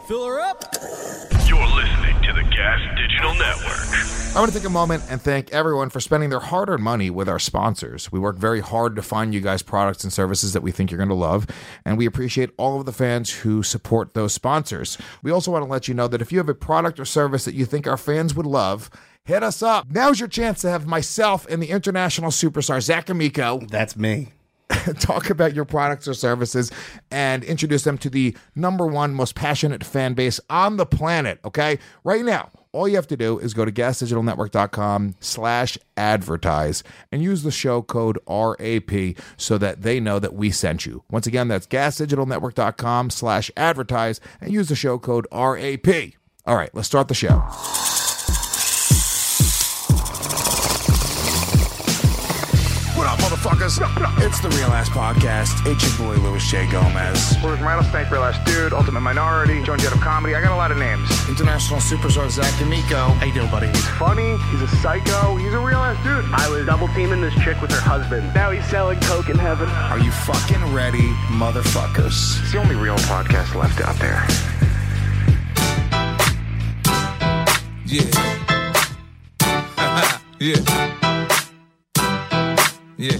Fill her up. You're listening to the Gas Digital Network. I want to take a moment and thank everyone for spending their hard-earned money with our sponsors. We work very hard to find you guys products and services that we think you're going to love, and we appreciate all of the fans who support those sponsors. We also want to let you know that if you have a product or service that you think our fans would love, hit us up. Now's your chance to have myself and the international superstar Zach Amico That's me. talk about your products or services and introduce them to the number one most passionate fan base on the planet, okay? Right now, all you have to do is go to gasdigitalnetwork.com/advertise and use the show code RAP so that they know that we sent you. Once again, that's gasdigitalnetwork.com/advertise and use the show code RAP. All right, let's start the show. What up, motherfuckers? It's the Real Ass Podcast. It's your boy, Louis J. Gomez. Where's Rattlesnake, Real Ass Dude, Ultimate Minority, Joan Jett of Comedy. I got a lot of names. International superstar Zach Amico. How you doing, buddy? He's funny, he's a psycho, he's a real ass dude. I was double teaming this chick with her husband. Now he's selling coke in heaven. Are you fucking ready, motherfuckers? It's the only real podcast left out there. Yeah. Yeah. Yeah.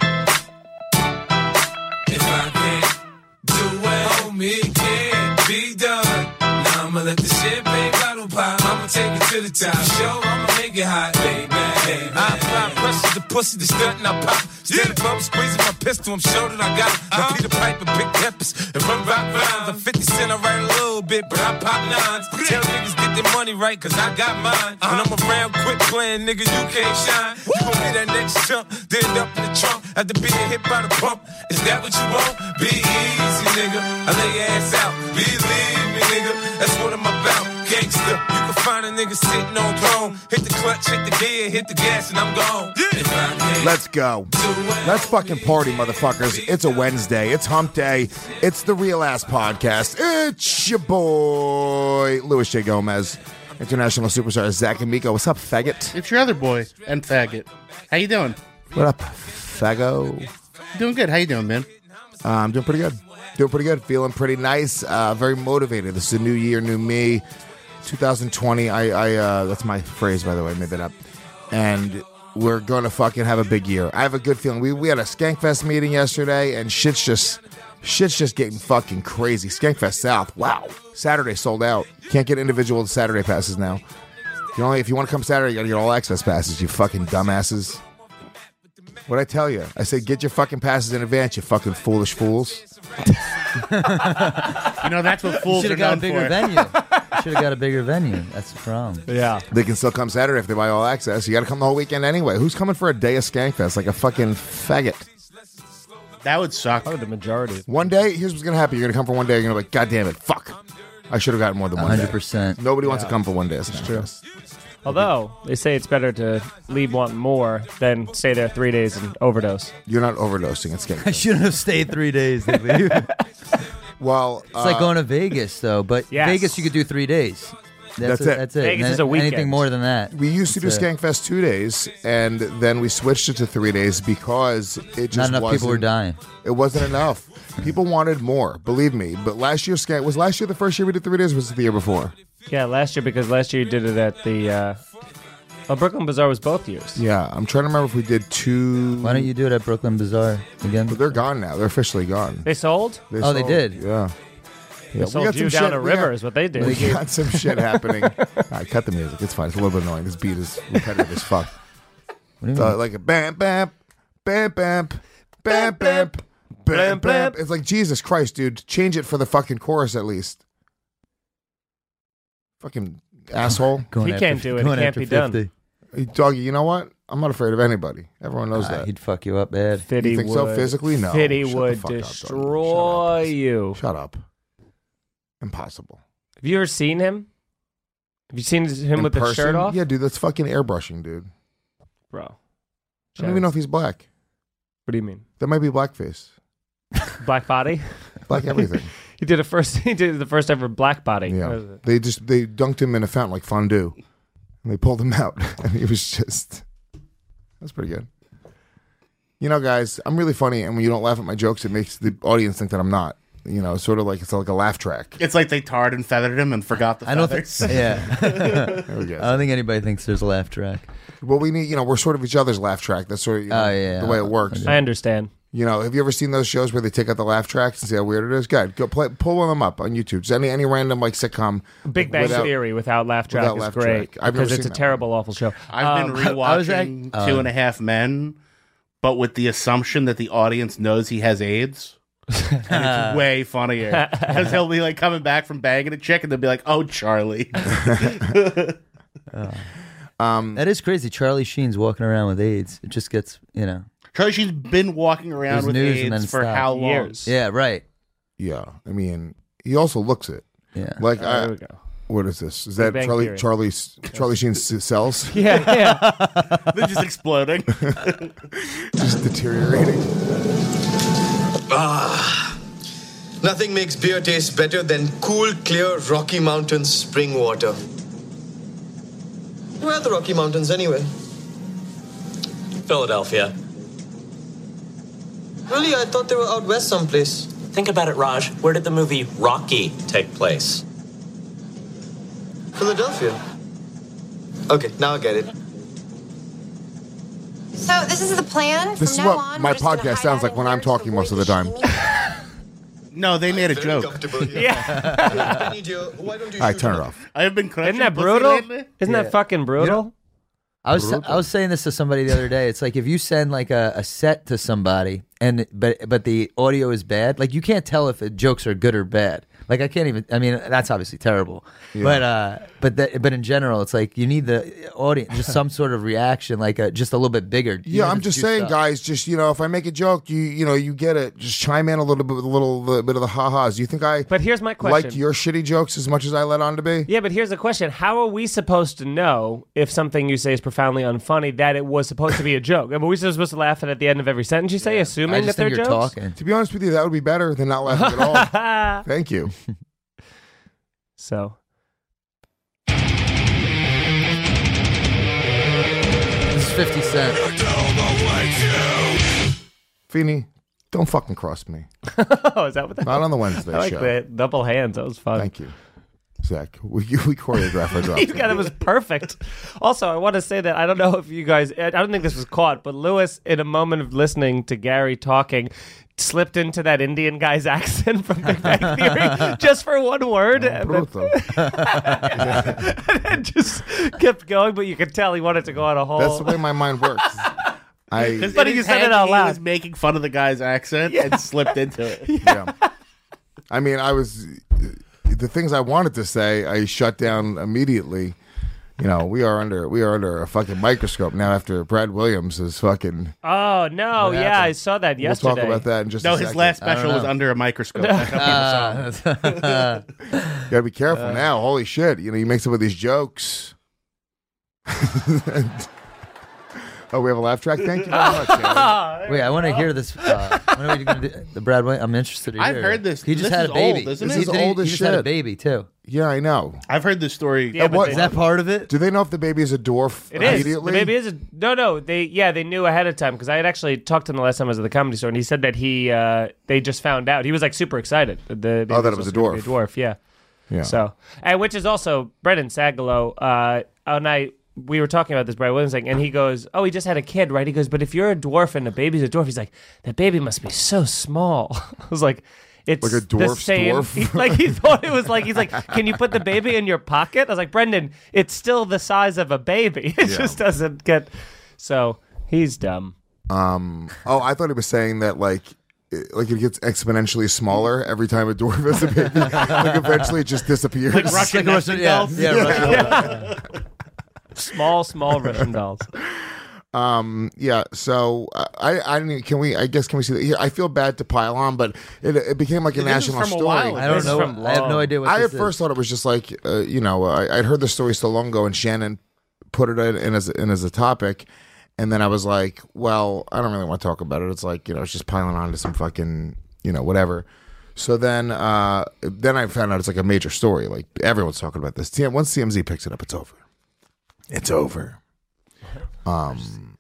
If I can't do it, homie, it can't be done. Now I'ma let the champagne bottle pop. I'ma take it to the top. Show, I'ma make it hot, baby. I apply pressure to pussy, the stunt and I pop. Steady bump, squeezing my pistol, I'm sure that I got it. I Peter Piper, big peppers, and run rock rhymes. I'm 50 Cent, I write a little bit, but I pop nines. Tell niggas get their money right, cause I got mine. When I'm around, quit playing, nigga, you can't shine. You gon' be that next chump, then end up in the trunk. After being hit by the pump, is that what you want? Be easy, nigga, I lay your ass out. Believe me, nigga, that's what I'm about. Gangsta, you can find a nigga sitting on throne. Hit the clutch, hit the gear, hit the gas, and I'm gone. If I can't Let's go. Let's fucking party, motherfuckers. It's a Wednesday. It's hump day. It's the Real Ass Podcast. It's your boy, Louis J. Gomez. International superstar Zach Amico. What's up, faggot? It's your other boy and faggot. How you doing? What up, faggo? Doing good. How you doing, man? I'm doing pretty good. Doing pretty good. Feeling pretty nice. Very motivated. This is a new year, new me. 2020. I that's my phrase, by the way. I made that up. And we're going to fucking have a big year. I have a good feeling. We had a Skankfest meeting yesterday, and shit's just getting fucking crazy. Skankfest South. Wow. Saturday sold out. Can't get individual Saturday passes now. If you want to come Saturday, you got to get all access passes, you fucking dumbasses. What'd I tell you? I said, get your fucking passes in advance, you fucking foolish fools. You know, that's what fools Should are have got a known bigger for. venue. Should have got a bigger venue. That's the problem. Yeah. They can still come Saturday if they buy all access. You got to come the whole weekend anyway. Who's coming for a day of Skankfest like a fucking faggot? That would suck. Probably the majority. One day, here's what's going to happen. You're going to come for one day. You're going to be like, God damn it, fuck. I should have gotten more than one day. 100%. Nobody wants to come for one day. It's true. Although, they say it's better to leave wanting more than stay there 3 days and overdose. You're not overdosing. It's I Skankfest. shouldn't have stayed 3 days. It's Well, like going to Vegas, though. But Yes. Vegas, you could do 3 days. That's it. That's it. Vegas is a Anything weekend. more than that. we used to do That's it. Skankfest 2 days, and then we switched it to 3 days because it just Not enough people were wasn't- dying. It wasn't enough. People wanted more, believe me. But last year, was last year the first year we did 3 days, or was it the year before? Yeah, last year, because last year you did it at the... Brooklyn Bazaar was both years. Yeah, I'm trying to remember if we did 2. Why don't you do it at Brooklyn Bazaar again? But they're gone now. They're officially gone. They sold? They sold. did? Yeah. They we sold got you some down shit- a we river got- is what they did. We got some shit happening. All right, cut the music. It's fine. It's a little bit annoying. This beat is repetitive as fuck. What do you mean? Like a bam, bam, bam, bam, bam, bam, bam, bam. It's like, Jesus Christ, dude. Change it for the fucking chorus at least. Fucking asshole. Going He after- can't do it. It going can't after be done. 50. Hey, doggy, you know what? I'm not afraid of anybody. Everyone knows that. He'd fuck you up bad. Fitty You think so? Physically? No. Fitty Shut the would fuck up, doggy. destroy you. Shut up. Impossible. Have you ever seen him? Have you seen him In with the person? shirt off? Yeah, dude, that's fucking airbrushing, dude. Bro. I don't even know if he's black. What do you mean? That might be blackface. Black body? Black everything. He did the first ever black body. What is Yeah. it? They dunked him in a fountain like fondue. And they pulled him out. And he was just... That's pretty good. You know, guys, I'm really funny, and when you don't laugh at my jokes, it makes the audience think that I'm not. sort of like it's like a laugh track. It's like they tarred and feathered him and forgot the I don't think. feathers. Yeah. There we I go. don't think anybody thinks there's a laugh track. Well, we need, we're sort of each other's laugh track. That's sort of the way it works. I understand. Have you ever seen those shows where they take out the laugh tracks and see how weird it is? Good. Go pull one of them up on YouTube. Just any random like sitcom. Big Bang Theory without laugh track without is laugh great track. I've never because it's seen a that terrible, awful show. I've been I was rewatching like- 2.5 Men, but with the assumption that the audience knows he has AIDS. And it's way funnier because he'll be like coming back from banging a chick and they'll be like, "Oh, Charlie." That is crazy. Charlie Sheen's walking around with AIDS. It just gets, Charlie Sheen's been walking around There's with news and AIDS then for stopped. how long? Years. Yeah, right. Yeah, I mean, he also looks it. Yeah. Like, There we go. what is this? Is Big that Bang Charlie Theory. Charlie Sheen's cells Yeah. They're just exploding. just deteriorating? Nothing makes beer taste better than cool, clear Rocky Mountain spring water. Where are the Rocky Mountains anyway? Philadelphia. Really, I thought they were out west someplace. Think about it, Raj. Where did the movie Rocky take place? Philadelphia. Okay, now I get it. So this is the plan. This is From now what on, my we're just gonna podcast hide sounds out like when in I'm here talking to most of the avoid time. No, they made a Very joke. comfortable here. Yeah. Penny, dear, why don't you All right, shoot turn her? it off. I have been crushing Isn't that pussy brutal? lately. Isn't that fucking brutal? I was saying this to somebody the other day. It's like if you send like a set to somebody but the audio is bad, like you can't tell if the jokes are good or bad. Like I can't even. I mean, that's obviously terrible. Yeah. But in general, it's like you need the audience, just some sort of reaction, like just a little bit bigger. Yeah, Even I'm if just it's your saying, stuff. guys. Just if I make a joke, you get it. Just chime in a little bit with a little bit of the ha-has. Do you think I? But here's my question. Like your shitty jokes as much as I let on to be? Yeah, but here's the question. How are we supposed to know if something you say is profoundly unfunny that it was supposed to be a joke? Are we supposed to laugh at the end of every sentence you say, I assuming just that they're think you're jokes? talking. To be honest with you, that would be better than not laughing at all. Thank you. So, This is 50 Cent. Feeney, don't fucking cross me. oh, is that what that Not on the Wednesday I like show. the double hands. That was fun. Thank you. Zach, we choreograph our drops. You got it was perfect. Also, I want to say that I don't know if you guys, I don't think this was caught, but Lewis, in a moment of listening to Gary talking, slipped into that Indian guy's accent from Big Bang Theory just for one word. And Brutal. then just kept going, but you could tell he wanted to go on a whole. That's the way my mind works. But In you his said head, it out he loud. was making fun of the guy's accent and slipped into it. Yeah. I mean, the things I wanted to say, I shut down immediately. We are under a fucking microscope now after Brad Williams is fucking. Oh, no. What Yeah, happened? I saw that yesterday. We'll talk about that in just No, a his second. last special was under a microscope. That's how people saw him. You gotta be careful now. Holy shit! He makes some of these jokes. Oh, we have a laugh track. Thank you very much. Gary. Wait, I want to hear this. When are we going to do the Brad White? I'm interested to hear. I've heard this. He just This had is a baby. old, isn't This it? is old as He just had a shit. baby too. Yeah, I know. I've heard this story. Yeah, but Is that part of it? Do they know if the baby is a dwarf It is. immediately? The baby is no. They knew ahead of time because I had actually talked to him the last time I was at the Comedy Store, and he said that they just found out. He was like super excited. The baby that it was a supposed to be dwarf. Yeah. Yeah. So, and which is also Brendan Sagalow. We were talking about this, Brad Williams thing, and he goes, "Oh, he just had a kid, right?" He goes, "But if you're a dwarf and the baby's a dwarf," he's like, "That baby must be so small." I was like, "It's Like a the dwarf's same." dwarf? Like he thought it was like he's like, "Can you put the baby in your pocket?" I was like, "Brendan, it's still the size of a baby. It just doesn't get." So he's dumb. Oh, I thought he was saying that like it gets exponentially smaller every time a dwarf has a baby. Like eventually it just disappears. Like Russian nesting dolls. Small Russian dolls. Yeah. So I didn't. Can we see that here? I feel bad to pile on, but it became like a This is national from a story. while I don't This is know. from I have no long. idea what I this at first is. thought it was just like I'd heard the story so long ago, and Shannon put it in as a topic, and then I was like, well, I don't really want to talk about it. It's like it's just piling on to some fucking whatever. So then I found out it's like a major story. Like everyone's talking about this. Once CMZ picks it up, it's over. It's over.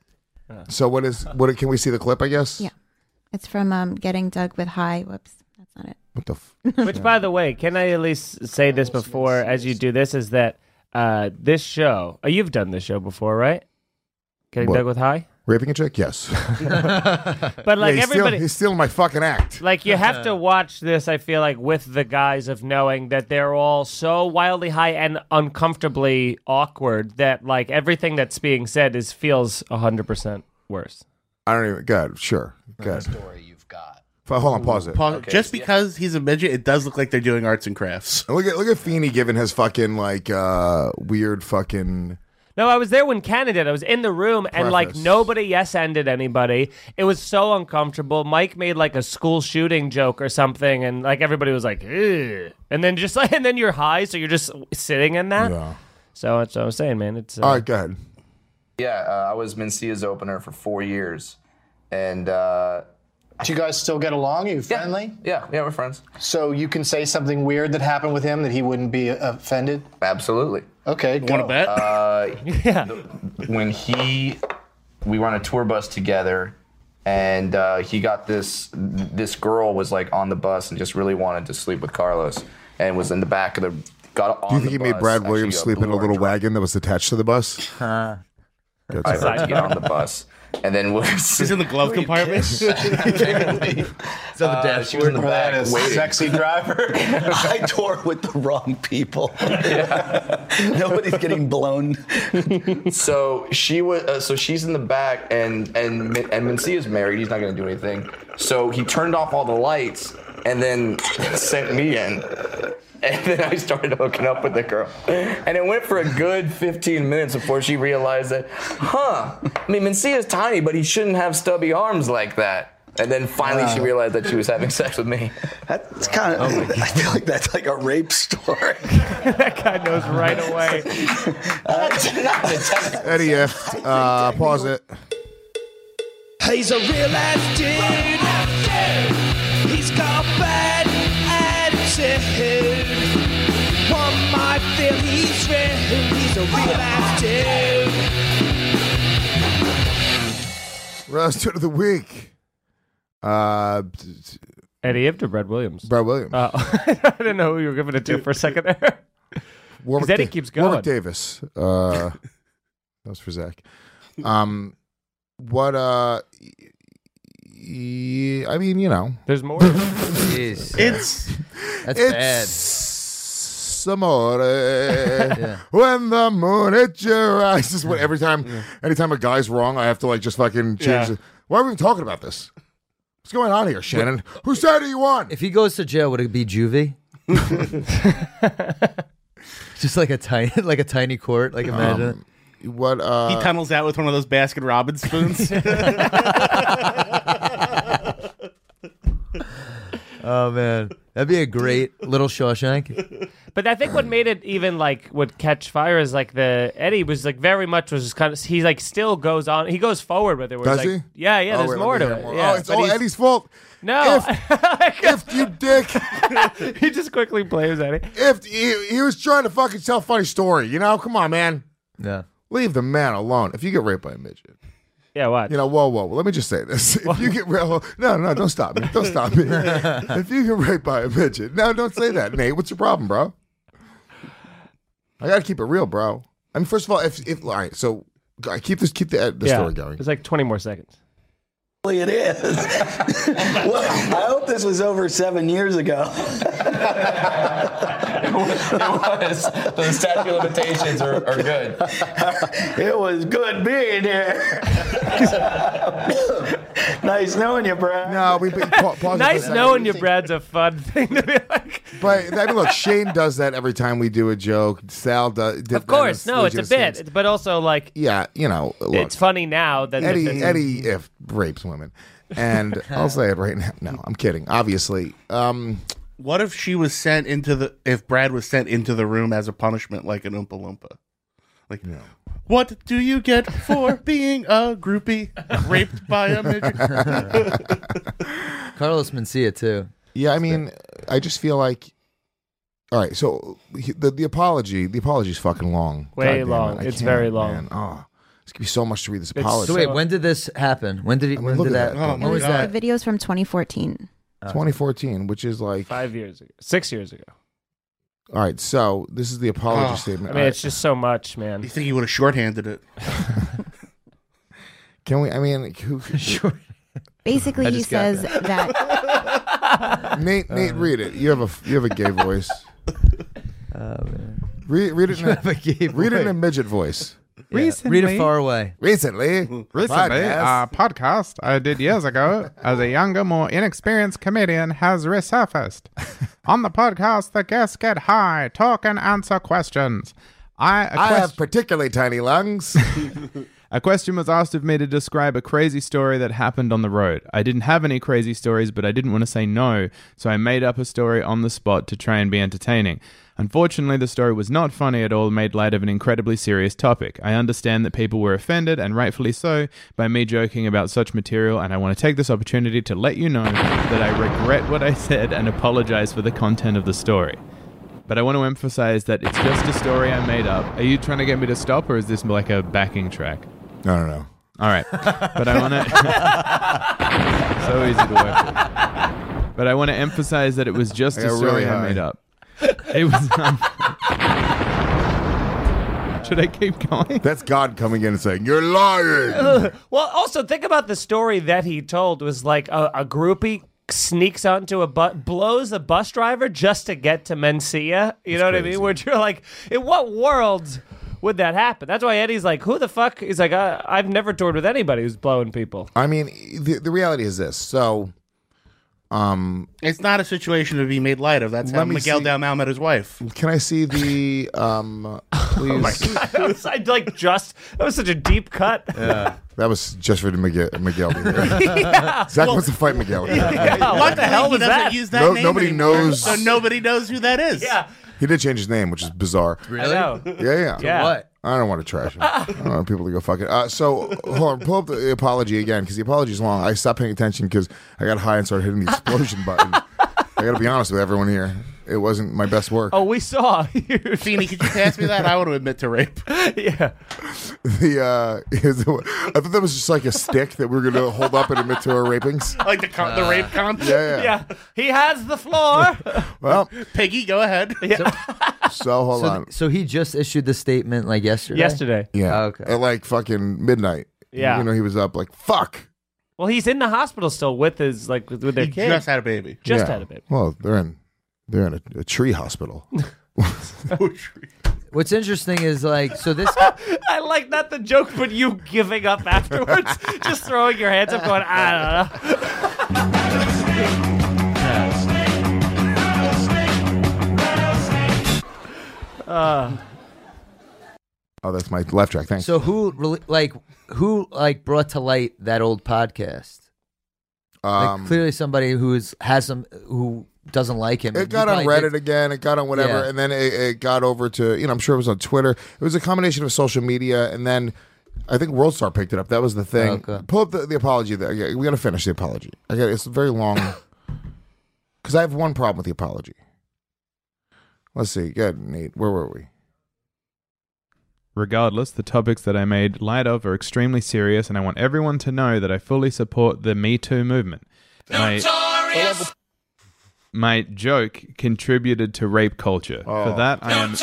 So what can we see the clip? I guess. Yeah. It's from Getting Dug with High. Whoops. That's not it. What the? Which, by the way, can I at least say this before as you do this? Is that this show? You've done this show before, right? Getting What? Dug with High. Raping a chick? Yes. But like everybody, he's stealing my fucking act. like you have to watch this. I feel like with the guys of knowing that they're all so wildly high and uncomfortably awkward that like everything that's being said feels 100% worse. I don't even. Good. Sure. Good. Story you've got. Hold on. Pause it. Just because he's a midget, it does look like they're doing arts and crafts. Look at Feeney giving his fucking like weird fucking. No, I was there when Cannon did. I was in the room, and like Preface. nobody yes-ended anybody. It was so uncomfortable. Mike made like a school shooting joke or something, and like everybody was like, "Ugh." And then just like, and then you're high, so you're just sitting in that. Yeah. So that's what I was saying, man. It's All right. Go ahead. Yeah, I was Mencia's opener for 4 years, and Do you guys still get along? Are you friendly? yeah, we're friends. So you can say something weird that happened with him that he wouldn't be offended? Absolutely. Okay, Want to bet? yeah. When we were on a tour bus together, and he got this girl was like on the bus and just really wanted to sleep with Carlos, and was in the back of the. Got on Do you think the he made bus, Brad actually Williams got sleep in a blue little orange wagon that was attached to the bus? I heard to get on the bus, and then He's in the glove compartment. She was in the back waiting. Sexy driver. I tour with the wrong people. Nobody's getting blown. So she was. So she's in the back, and Mencia's married. He's not going to do anything. So he turned off all the lights, and then sent me in. And then I started hooking up with the girl. And it went for a good 15 minutes before she realized that, I mean, Mencia's tiny, but he shouldn't have stubby arms like that. And then finally she realized that she was having sex with me. That's kind of, I feel like that's like a rape story. That guy knows right away. Eddie F. Pause it. He's a real ass dude. He's got bad attitude. One might feel he's real. He's a real ass dude. Roast Tune of the Week. Eddie Ifter, Brad Williams. Brad Williams. I didn't know who you were giving it to for a second there. Because Eddie keeps going. Warwick Davis. That was for Zach. What? I mean, you know, there's more. That's bad. Amore. When the moon hits your eyes. This is what anytime a guy's wrong, I have to like just fucking change. Yeah. Why are we even talking about this? What's going on here, Shannon? Whose side are you on? If he goes to jail, would it be juvie? Just like a tiny court. Like imagine. What? He tunnels out with one of those Baskin Robbins spoons. Oh man, that'd be a great little Shawshank. But I think what made it even like would catch fire is like Eddie was like very much was kind of he like still goes on, he goes forward with it. Does like, he? Yeah, Oh, there's wait, more let me to hear it. more. Yeah, Oh, it's but all he's- Eddie's fault. No, If you dick, he just quickly blames Eddie. if he was trying to fucking tell a funny story, you know, come on, man. Yeah, leave the man alone. If you get raped by a midget. Yeah, what? You know, whoa. Let me just say this. If you get no, don't stop me. Don't stop me. If you get raped by a midget, no, don't say that, Nate. What's your problem, bro? I gotta keep it real, bro. I mean, first of all, if all right, so keep the story going. It's like 20 more seconds. It is. Well, I hope this was over 7 years ago. It was. The statute of limitations are good. It was good being here. Nice knowing you, Brad. No, pause Nice knowing you, Brad's a fun thing to be like. But I mean, look, Shane does that every time we do a joke. Sal did Of course, that. no, it's a bit, but also like yeah, you know, look, it's funny now that Eddie if rapes women, and I'll say it right now. No, I'm kidding. Obviously, what if she was sent if Brad was sent into the room as a punishment, like an Oompa Loompa? Like, what do you get for being a groupie raped by a midget? Carlos Mencia too. Yeah, I mean, I just feel like. All right, so the apology's fucking long. Way God damn long. it. It's very long. Man. Oh, it's gonna be so much to read this apology. So wait, when did this happen? When did look that? at that. When was that? The video's from 2014. 2014, which is like 5 years ago, 6 years ago. All right, so this is the apology statement. I mean, it's just so much, man. You think he would have shorthanded it? Can we? I mean, Basically, he says that. Nate, read it. You have a gay voice. Man. Read it. Read it in a midget voice. Yeah. Read it far away. Recently, a podcast I did years ago as a younger, more inexperienced comedian has resurfaced. On the podcast, the guests get high, talk, and answer questions. I have particularly tiny lungs. A question was asked of me to describe a crazy story that happened on the road. I didn't have any crazy stories, but I didn't want to say no, so I made up a story on the spot to try and be entertaining. Unfortunately, the story was not funny at all, made light of an incredibly serious topic. I understand that people were offended, and rightfully so, by me joking about such material, and I want to take this opportunity to let you know that I regret what I said and apologize for the content of the story. But I want to emphasize that it's just a story I made up. Are you trying to get me to stop, or is this like a backing track? No. All right. But I want to... So easy to work with. But I want to emphasize that it was just a story I made up. It was... Should I keep going? That's God coming in and saying, "You're lying." Well, also, think about the story that he told was like a groupie sneaks onto a bus, blows a bus driver just to get to Mencia. You know what I mean? Where you're like, in what world would that happen? That's why Eddie's like, who the fuck? He's like, I've never toured with anybody who's blowing people. I mean, the reality is this. So, it's not a situation to be made light of. That's how Miguel Dalmau met his wife. Can I see the? Please. Oh my God! That was such a deep cut. Yeah. That was just for the Miguel. Yeah. Zach wants to fight Miguel. Yeah. What the hell was that? Use that name nobody anymore, knows. So nobody knows who that is. Yeah. He did change his name, which is bizarre. Really? Yeah. What? I don't want to trash him. I don't want people to go fuck it. So, hold on. Pull up the apology again, because the apology is long. I stopped paying attention because I got high and started hitting the explosion button. I got to be honest with everyone here. It wasn't my best work. Oh, we saw. Feeny, could you pass me that? I want to admit to rape. Yeah. I thought that was just like a stick that we were going to hold up and admit to our rapings. Like the rape contest? Yeah. He has the floor. Well, Piggy, go ahead. Yeah. So hold on. So he just issued the statement like yesterday? Yesterday. Yeah. Oh, okay. At like fucking midnight. Yeah. You know, he was up like, fuck. Well, he's in the hospital still with his with their He kid. just had a baby. Just had a baby. Well, they're in a tree hospital. What's interesting is like, so this. I like not the joke, but you giving up afterwards, just throwing your hands up, going, I don't know. Oh, that's my left track. Thanks. So who brought to light that old podcast? Clearly somebody who doesn't like him. It got on Reddit again. It got on whatever, and then it got over to, I'm sure it was on Twitter. It was a combination of social media, and then I think WorldStar picked it up. That was the thing. Okay. Pull up the apology there. Yeah, we got to finish the apology. It's very long because I have one problem with the apology. Let's see. Good, Nate. Where were we? Regardless, the topics that I made light of are extremely serious, and I want everyone to know that I fully support the Me Too movement. My joke contributed to rape culture. For that, I am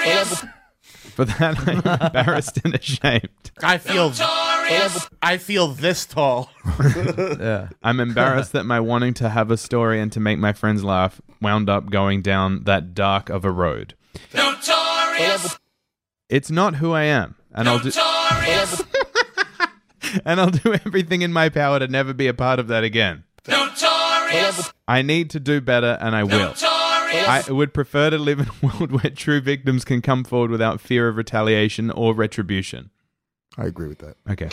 embarrassed and ashamed. I feel this tall. Yeah. I'm embarrassed that my wanting to have a story and to make my friends laugh wound up going down that dark of a road. Notorious. It's not who I am, and I'll do everything in my power to never be a part of that again. Notorious. I need to do better, and I will. I would prefer to live in a world where true victims can come forward without fear of retaliation or retribution. I agree with that. Okay.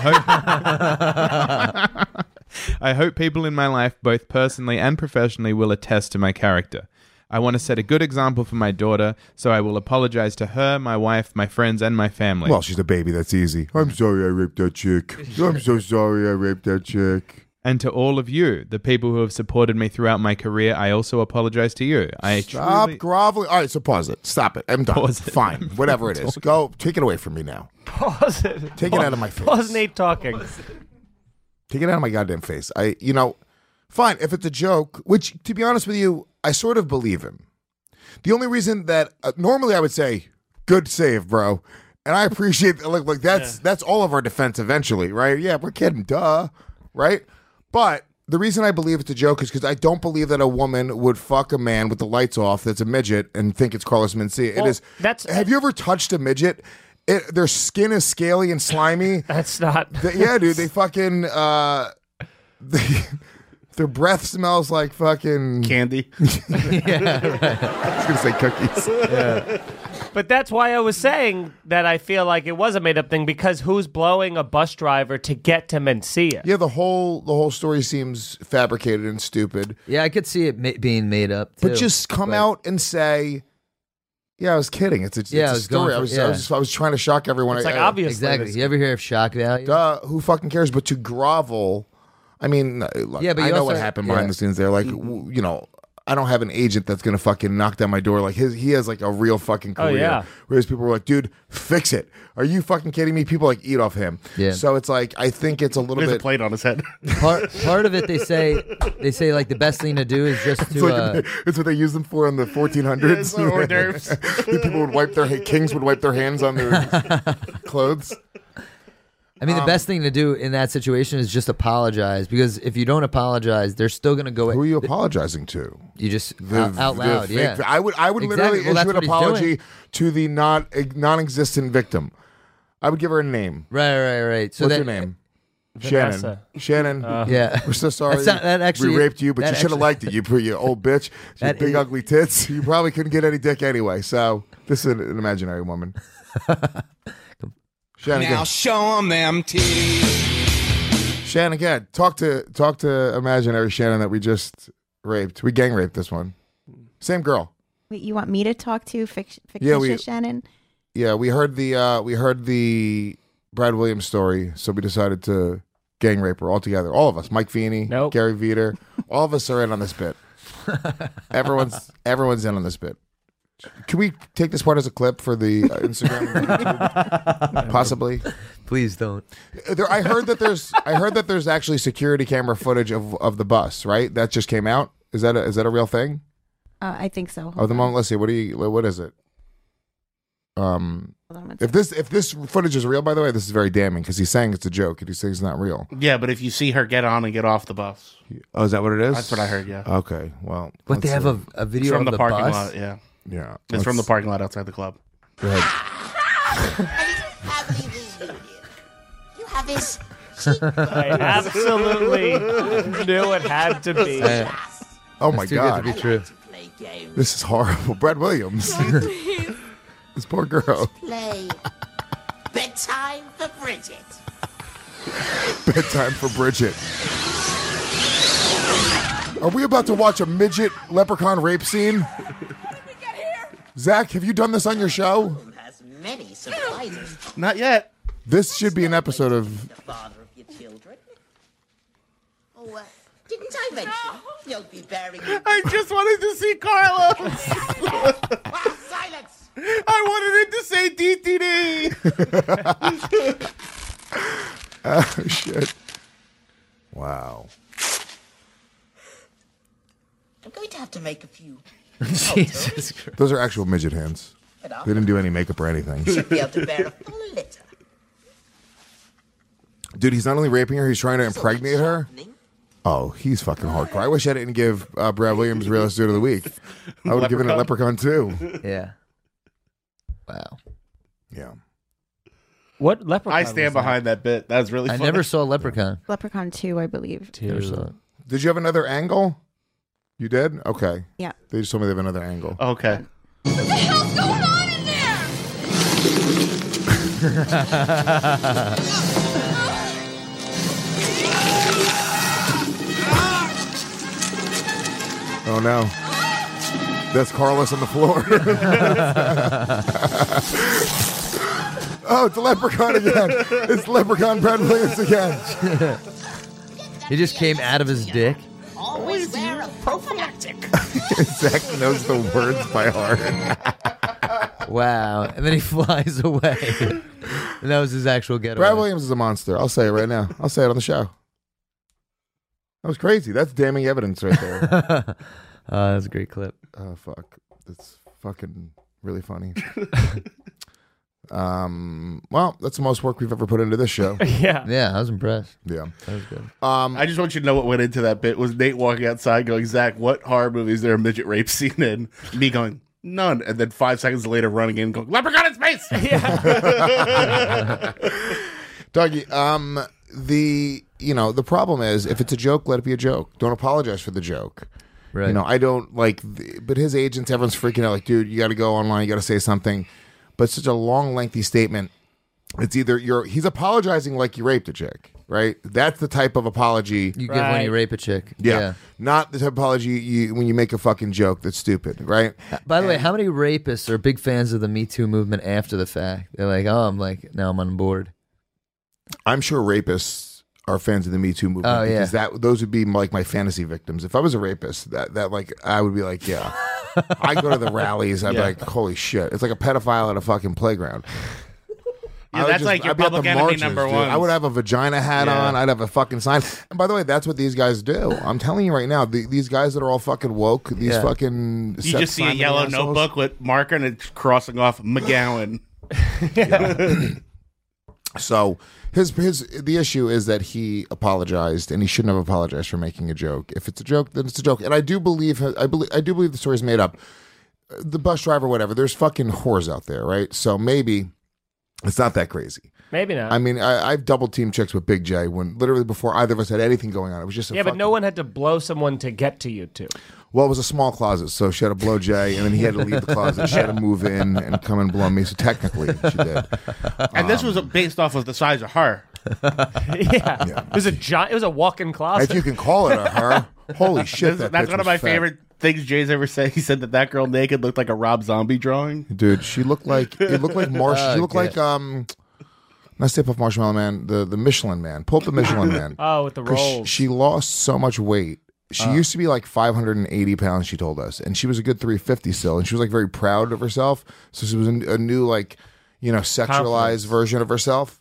I hope people in my life, both personally and professionally, will attest to my character. I want to set a good example for my daughter, so I will apologize to her, my wife, my friends, and my family. Well, she's a baby. That's easy. I'm sorry I raped that chick. I'm so sorry I raped that chick. And to all of you, the people who have supported me throughout my career, I also apologize to you. Stop groveling. All right, so pause it. Stop it. I'm done. Pause it. Fine. Whatever it is. Go. Take it away from me now. Pause it. Take it out of my face. Pause Nate talking. Take it out of my goddamn face. fine. If it's a joke, which, to be honest with you, I sort of believe him. The only reason that normally I would say, good save, bro. And I appreciate like that's all of our defense eventually, right? Yeah, we're kidding, duh, right? But the reason I believe it's a joke is because I don't believe that a woman would fuck a man with the lights off that's a midget and think it's Carlos Mencia. Well, it is. Have you ever touched a midget? Their skin is scaly and slimy. That's not. Yeah, dude. They fucking. Their breath smells like fucking candy. Yeah, right. I was gonna say cookies. Yeah. But that's why I was saying that I feel like it was a made up thing, because who's blowing a bus driver to get to Mencia? Yeah, the whole story seems fabricated and stupid. Yeah, I could see it being made up too. But just come out and say, "Yeah, I was kidding. It's a story. I was trying to shock everyone." It's like obviously. Exactly. You ever hear of shock value? Who fucking cares? But to grovel, I mean, look, yeah, but I know also, what happened behind the scenes there. Like, you know, I don't have an agent that's gonna fucking knock down my door. Like he has like a real fucking career. Oh, yeah. Whereas people were like, "Dude, fix it. Are you fucking kidding me?" People like eat off him. Yeah. So it's like I think it's a little There's bit a plate on his head. Part of it, they say like the best thing to do is just to. It's what they use them for in the 1400s. Yeah, hors d'oeuvres. People would wipe kings would wipe their hands on their clothes. I mean, the best thing to do in that situation is just apologize, because if you don't apologize, they're still going to go. Who are you apologizing to? You just out loud, yeah. I would literally issue an apology to the non-existent victim. I would give her a name. Right. So what's your name? Vanessa. Shannon. Yeah. We're so sorry. That actually, we raped you, but you should have liked it. You old bitch. You had big ugly tits. You probably couldn't get any dick anyway. So this is an imaginary woman. Shannon, now show them titties. Shannon, again, talk to imaginary Shannon that we just raped. We gang raped this one. Same girl. Wait, you want me to talk to fictitious Shannon? Yeah, we heard the Brad Williams story, so we decided to gang rape her all together. All of us, Mike Feeney, Gary Veter, all of us are in on this bit. Everyone's in on this bit. Can we take this part as a clip for the Instagram? Possibly. Please don't. I heard that there's actually security camera footage of the bus. Right? That just came out. Is that a real thing? I think so. Oh, the moment. Let's see. What is it? If this footage is real, by the way, this is very damning, because he's saying it's a joke and he's saying it's not real. Yeah, but if you see her get on and get off the bus. Oh, is that what it is? That's what I heard, yeah. Okay, well. But they have a video from of the parking lot, yeah. Yeah. It's from the parking lot outside the club. Go ahead. You have this. I absolutely knew it had to be. Oh my That's too God. good to be true. This is horrible. Brad Williams. This poor girl. Play. Bedtime for Bridget. Bedtime for Bridget. Are we about to watch a midget leprechaun rape scene? Zach, have you done this on your show? Has many surprises. Not yet. This should be an episode of. The father of your children. Oh, didn't I mention you'll be bearing? I just wanted to see Carlos. Silence. I wanted him to say DTD. Oh shit! Wow. I'm going to have to make a few. Jesus Christ. Those are actual midget hands. They didn't do any makeup or anything. Should be able to bear a full litter. Dude, he's not only raping her, he's trying to impregnate her. Oh, he's fucking hardcore. I wish I didn't give Brad Williams Realist Dude of the Week. I would have given it Leprechaun too. Yeah. Wow. Yeah. What Leprechaun? I stand behind that bit. That was really funny. I never saw Leprechaun. Leprechaun 2, I believe. Never saw it. Did you have another angle? You did? Okay. Yeah. They just told me they have another angle. Okay. What the hell's going on in there? Oh no. That's Carlos on the floor. Oh, it's a leprechaun again. It's leprechaun Brad Williams again. He just came out of his dick. Always wear a prophylactic. Zach knows the words by heart. Wow. And then he flies away. And that was his actual getaway. Brad Williams is a monster. I'll say it right now. I'll say it on the show. That was crazy. That's damning evidence right there. That's a great clip. Oh, fuck. That's fucking really funny. Well, that's the most work we've ever put into this show. Yeah, I was impressed. Yeah. That was good. I just want you to know what went into that bit was Nate walking outside going, Zach, what horror movie is there a midget rape scene in? Me going, none. And then 5 seconds later running in going, leprechaun in space! Dougie, the problem is if it's a joke, let it be a joke. Don't apologize for the joke. Right. You know, I don't like, but his agents, everyone's freaking out like, dude, you got to go online, you got to say something. But it's such a long, lengthy statement. It's either he's apologizing like you raped a chick, right? That's the type of apology you give when you rape a chick. Yeah. Not the type of apology when you make a fucking joke that's stupid, right? By the way, how many rapists are big fans of the Me Too movement after the fact? They're like, now I'm on board. I'm sure rapists are fans of the Me Too movement. Oh, yeah. Because those would be like my fantasy victims. If I was a rapist, that like I would be like, yeah. I go to the rallies. I'd be like, holy shit! It's like a pedophile at a fucking playground. Yeah, that's like your I'd be at the public enemy marches, number dude. one. I would have a vagina hat on. I'd have a fucking sign. And by the way, that's what these guys do. I'm telling you right now, these guys that are all fucking woke, these fucking. You just see a yellow notebook with marker and it's crossing off McGowan. So the issue is that he apologized and he shouldn't have apologized for making a joke. If it's a joke, then it's a joke. And I do believe the story's made up. The bus driver, whatever. There's fucking whores out there, right? So maybe it's not that crazy. Maybe not. I mean, I've double teamed chicks with Big J when literally before either of us had anything going on. It was just but no one had to blow someone to get to you two. Well, it was a small closet, so she had to blow Jay, and then he had to leave the closet. She had to move in and come and blow me. So technically, she did. And this was based off of the size of her. It was a walk-in closet. If you can call it a her, holy shit! That's one of my favorite things Jay's ever said. He said that girl naked looked like a Rob Zombie drawing. Dude, she looked like She looked like not Stay Puft Marshmallow Man, the Michelin Man. Pull up the Michelin Man. Oh, with the rolls. She lost so much weight. She used to be like 580 pounds, she told us. And she was a good 350 still. And she was like very proud of herself. So she was a new sexualized version of herself.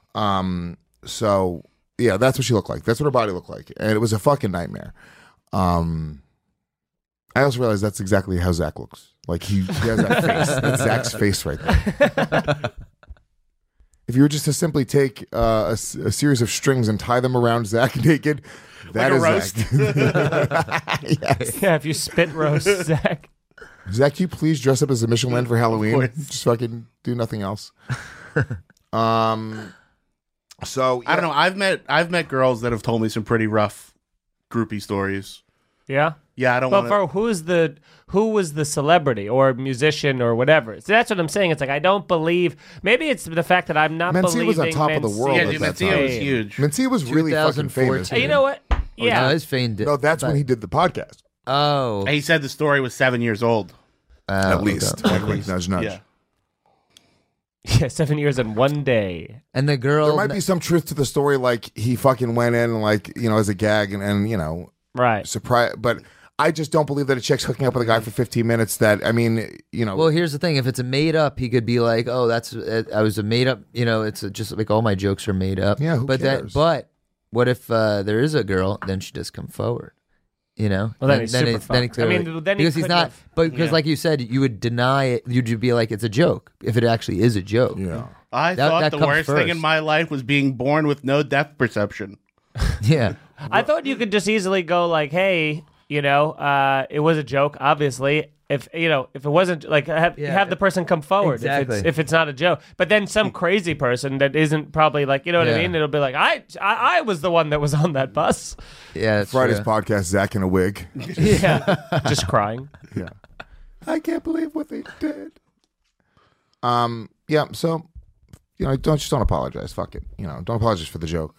So yeah, that's what she looked like. That's what her body looked like. And it was a fucking nightmare. I also realized that's exactly how Zach looks. Like he has that face. That's Zach's face right there. If you were just to simply take a series of strings and tie them around Zach naked, that is roast. Zach. Yes. Yeah, if you spit roast Zach. Zach, can you please dress up as a Michelin Man for Halloween? Just fucking do nothing else. So I don't know. I've met girls that have told me some pretty rough groupie stories. Yeah. Yeah, I don't. But for who was the celebrity or musician or whatever? So that's what I'm saying. It's like I don't believe. Maybe it's the fact that I'm not believing. Mencia was on top of the world. Yeah, at that Mencia time. was huge. Mencia was really fucking famous. You know what? Yeah, no, his fame did. No, that's when he did the podcast. Oh, he said the story was 7 years old. At least. Okay. Like, nudge, nudge. Yeah. Yeah, 7 years and 1 day. And the girl. There might be some truth to the story, like he fucking went in, like as a gag, and right, surprise. But I just don't believe that a chick's hooking up with a guy for 15 minutes. That Well, here's the thing: if it's a made up, he could be like, "Oh, I was a made up." It's just like all my jokes are made up. Yeah, who cares? But what if there is a girl? Then she does come forward. Well, then he's super fucked. I mean, then because he's not. But because, yeah. like you said, you would deny it. You'd be like, it's a joke. If it actually is a joke. Yeah. I thought the worst thing in my life was being born with no depth perception. Yeah. I thought you could just easily go like, hey, it was a joke, obviously. If it wasn't like have the person come forward exactly. if it's not a joke, but then some crazy person that isn't probably like what I mean. It'll be like I was the one that was on that bus. Yeah, that's Friday's true. podcast, Zach in a wig. Yeah, just crying. Yeah, I can't believe what they did. Yeah. So, don't apologize. Fuck it. Don't apologize for the joke.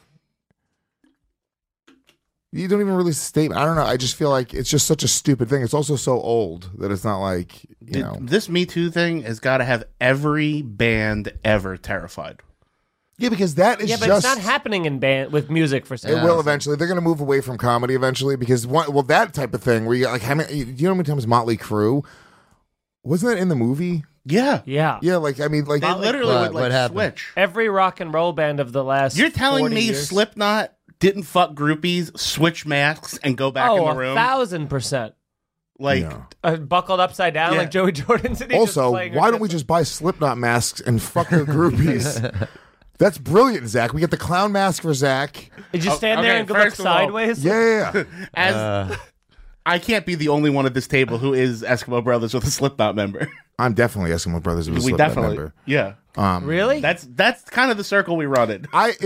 You don't even release a statement. I don't know. I just feel like it's just such a stupid thing. It's also so old that it's not like, This Me Too thing has got to have every band ever terrified. Yeah, because that is but just... it's not happening in band with music for some It will eventually. They're going to move away from comedy eventually because, that type of thing where you like, do you know how many times Motley Crue, wasn't that in the movie? Yeah. Yeah. Yeah, like, I mean, like... They literally would what happened? switch. Every rock and roll band of the last You're telling 40 me years. Slipknot didn't fuck groupies, switch masks, and go back in the room. 1,000%. Like buckled upside down like Joey Jordan's. And Also, why don't we just buy Slipknot masks and fuck the groupies? That's brilliant, Zach. We get the clown mask for Zach. Did you stand there and look sideways? Yeah. As I can't be the only one at this table who is Eskimo Brothers with a Slipknot member. I'm definitely Eskimo Brothers with a Slipknot member. Yeah. Really? That's kind of the circle we run in.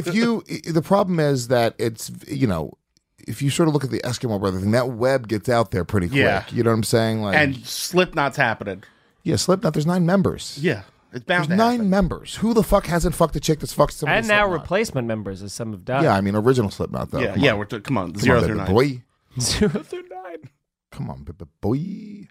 The problem is that it's, if you sort of look at the Eskimo Brother thing, that web gets out there pretty quick. Yeah. You know what I'm saying? Like, And Slipknot's happening. Yeah, Slipknot, there's 9 members. Yeah. It's bound There's to 9 happen. members. Who the fuck hasn't fucked a chick that's fucked somebody? And now replacement members, as some have done. Yeah, I mean, original Slipknot, though. Yeah, come on. 0 through 9. Boy. 0 through 9. Come on, baby boy.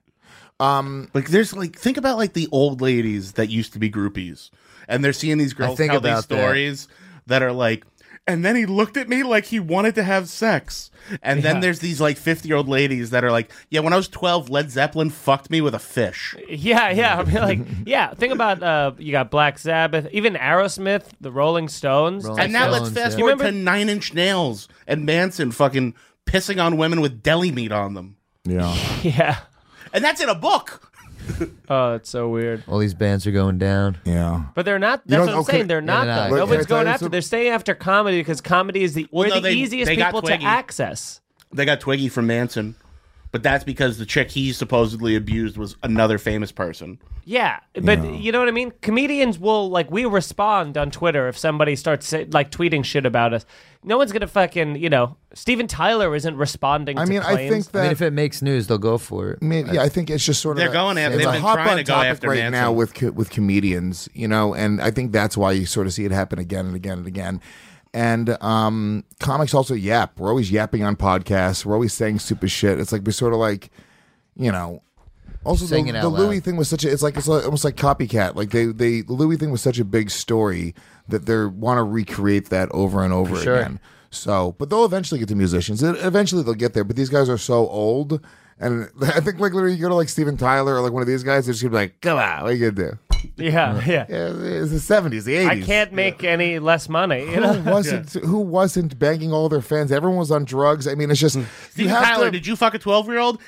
Like there's think about like the old ladies that used to be groupies, and they're seeing these girls think tell these about that. stories that are like, and then he looked at me like he wanted to have sex. And then there's these like 50-year-old ladies that are like, yeah, when I was 12, Led Zeppelin fucked me with a fish. Yeah. I mean, think about you got Black Sabbath, even Aerosmith, the Rolling Stones. And now let's fast forward to 9 Inch Nails and Manson fucking pissing on women with deli meat on them. Yeah. Yeah. And that's in a book. Oh, it's so weird. All these bands are going down. Yeah. But they're not. That's what I'm saying. They're not, though. Look, Nobody's can I tell going you after. something? They're staying after comedy because comedy is we're the easiest they got people to Twiggy. access. They got Twiggy from Manson, but that's because the chick he supposedly abused was another famous person. Yeah, but you know what I mean? Comedians will, we respond on Twitter if somebody starts, tweeting shit about us. No one's going to fucking, Steven Tyler isn't responding to claims. I think that... if it makes news, they'll go for it. I think it's just sort of... They're going after... It's They've a been hot trying button to go topic after right Manson. now with comedians, and I think that's why you sort of see it happen again and again and again. And comics also yap. We're always yapping on podcasts. We're always saying stupid shit. It's like we're sort of like, Also, the Louis thing was it's almost like copycat. Like the Louis thing was such a big story that they want to recreate that over and over again. So, but they'll eventually get to musicians. Eventually they'll get there. But these guys are so old, and I think literally you go to Steven Tyler or one of these guys, they're just gonna be like, "Come on, what are you gonna do?" Yeah. It's the 70s, the 80s. I can't make any less money. Who wasn't banging all their fans? Everyone was on drugs. I mean, it's just Steven Tyler, did you fuck a 12-year-old?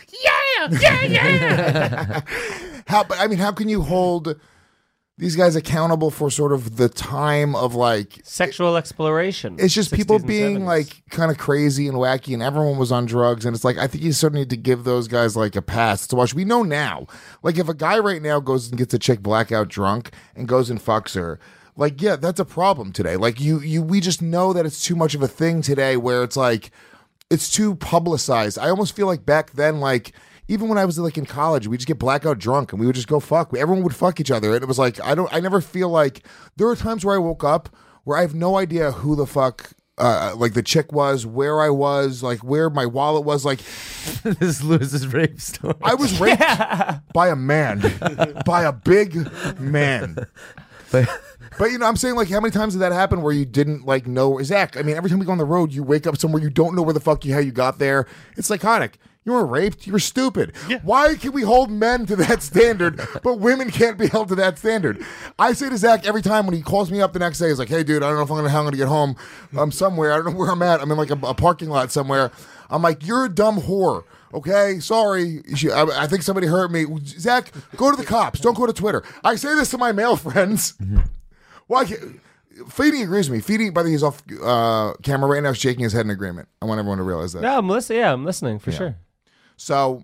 Yeah. How can you hold these guys accountable for sort of the time of sexual exploration? It's just people being 70s. Kind of crazy and wacky, and everyone was on drugs, and it's I think you sort of need to give those guys a pass to watch. We know now, if a guy right now goes and gets a chick blackout drunk and goes and fucks her, yeah, that's a problem today. We just know that it's too much of a thing today, where it's it's too publicized. I almost feel like back then, even when I was in college, we just get blackout drunk and we would just go fuck. Everyone would fuck each other, and it was I never feel there were times where I woke up where I have no idea who the fuck the chick was, where I was, where my wallet was. This is Lewis's rape story. I was raped by a man, by a big man. But I'm saying how many times did that happen where you didn't know Zach? I mean, every time we go on the road, you wake up somewhere you don't know where the fuck how you got there. It's psychotic. You were raped. You were stupid. Yeah. Why can we hold men to that standard, but women can't be held to that standard? I say to Zach every time when he calls me up the next day, he's like, "Hey, dude, I don't know how I'm going to get home. I'm somewhere. I don't know where I'm at. I'm in a parking lot somewhere." I'm like, "You're a dumb whore. Okay, sorry. I think somebody hurt me. Zach, go to the cops. Don't go to Twitter." I say this to my male friends. Why can't... Feedy agrees with me. Feedy, by the way, he's off camera right now, shaking his head in agreement. I want everyone to realize that. No, I'm listening. Yeah, I'm listening for sure. So,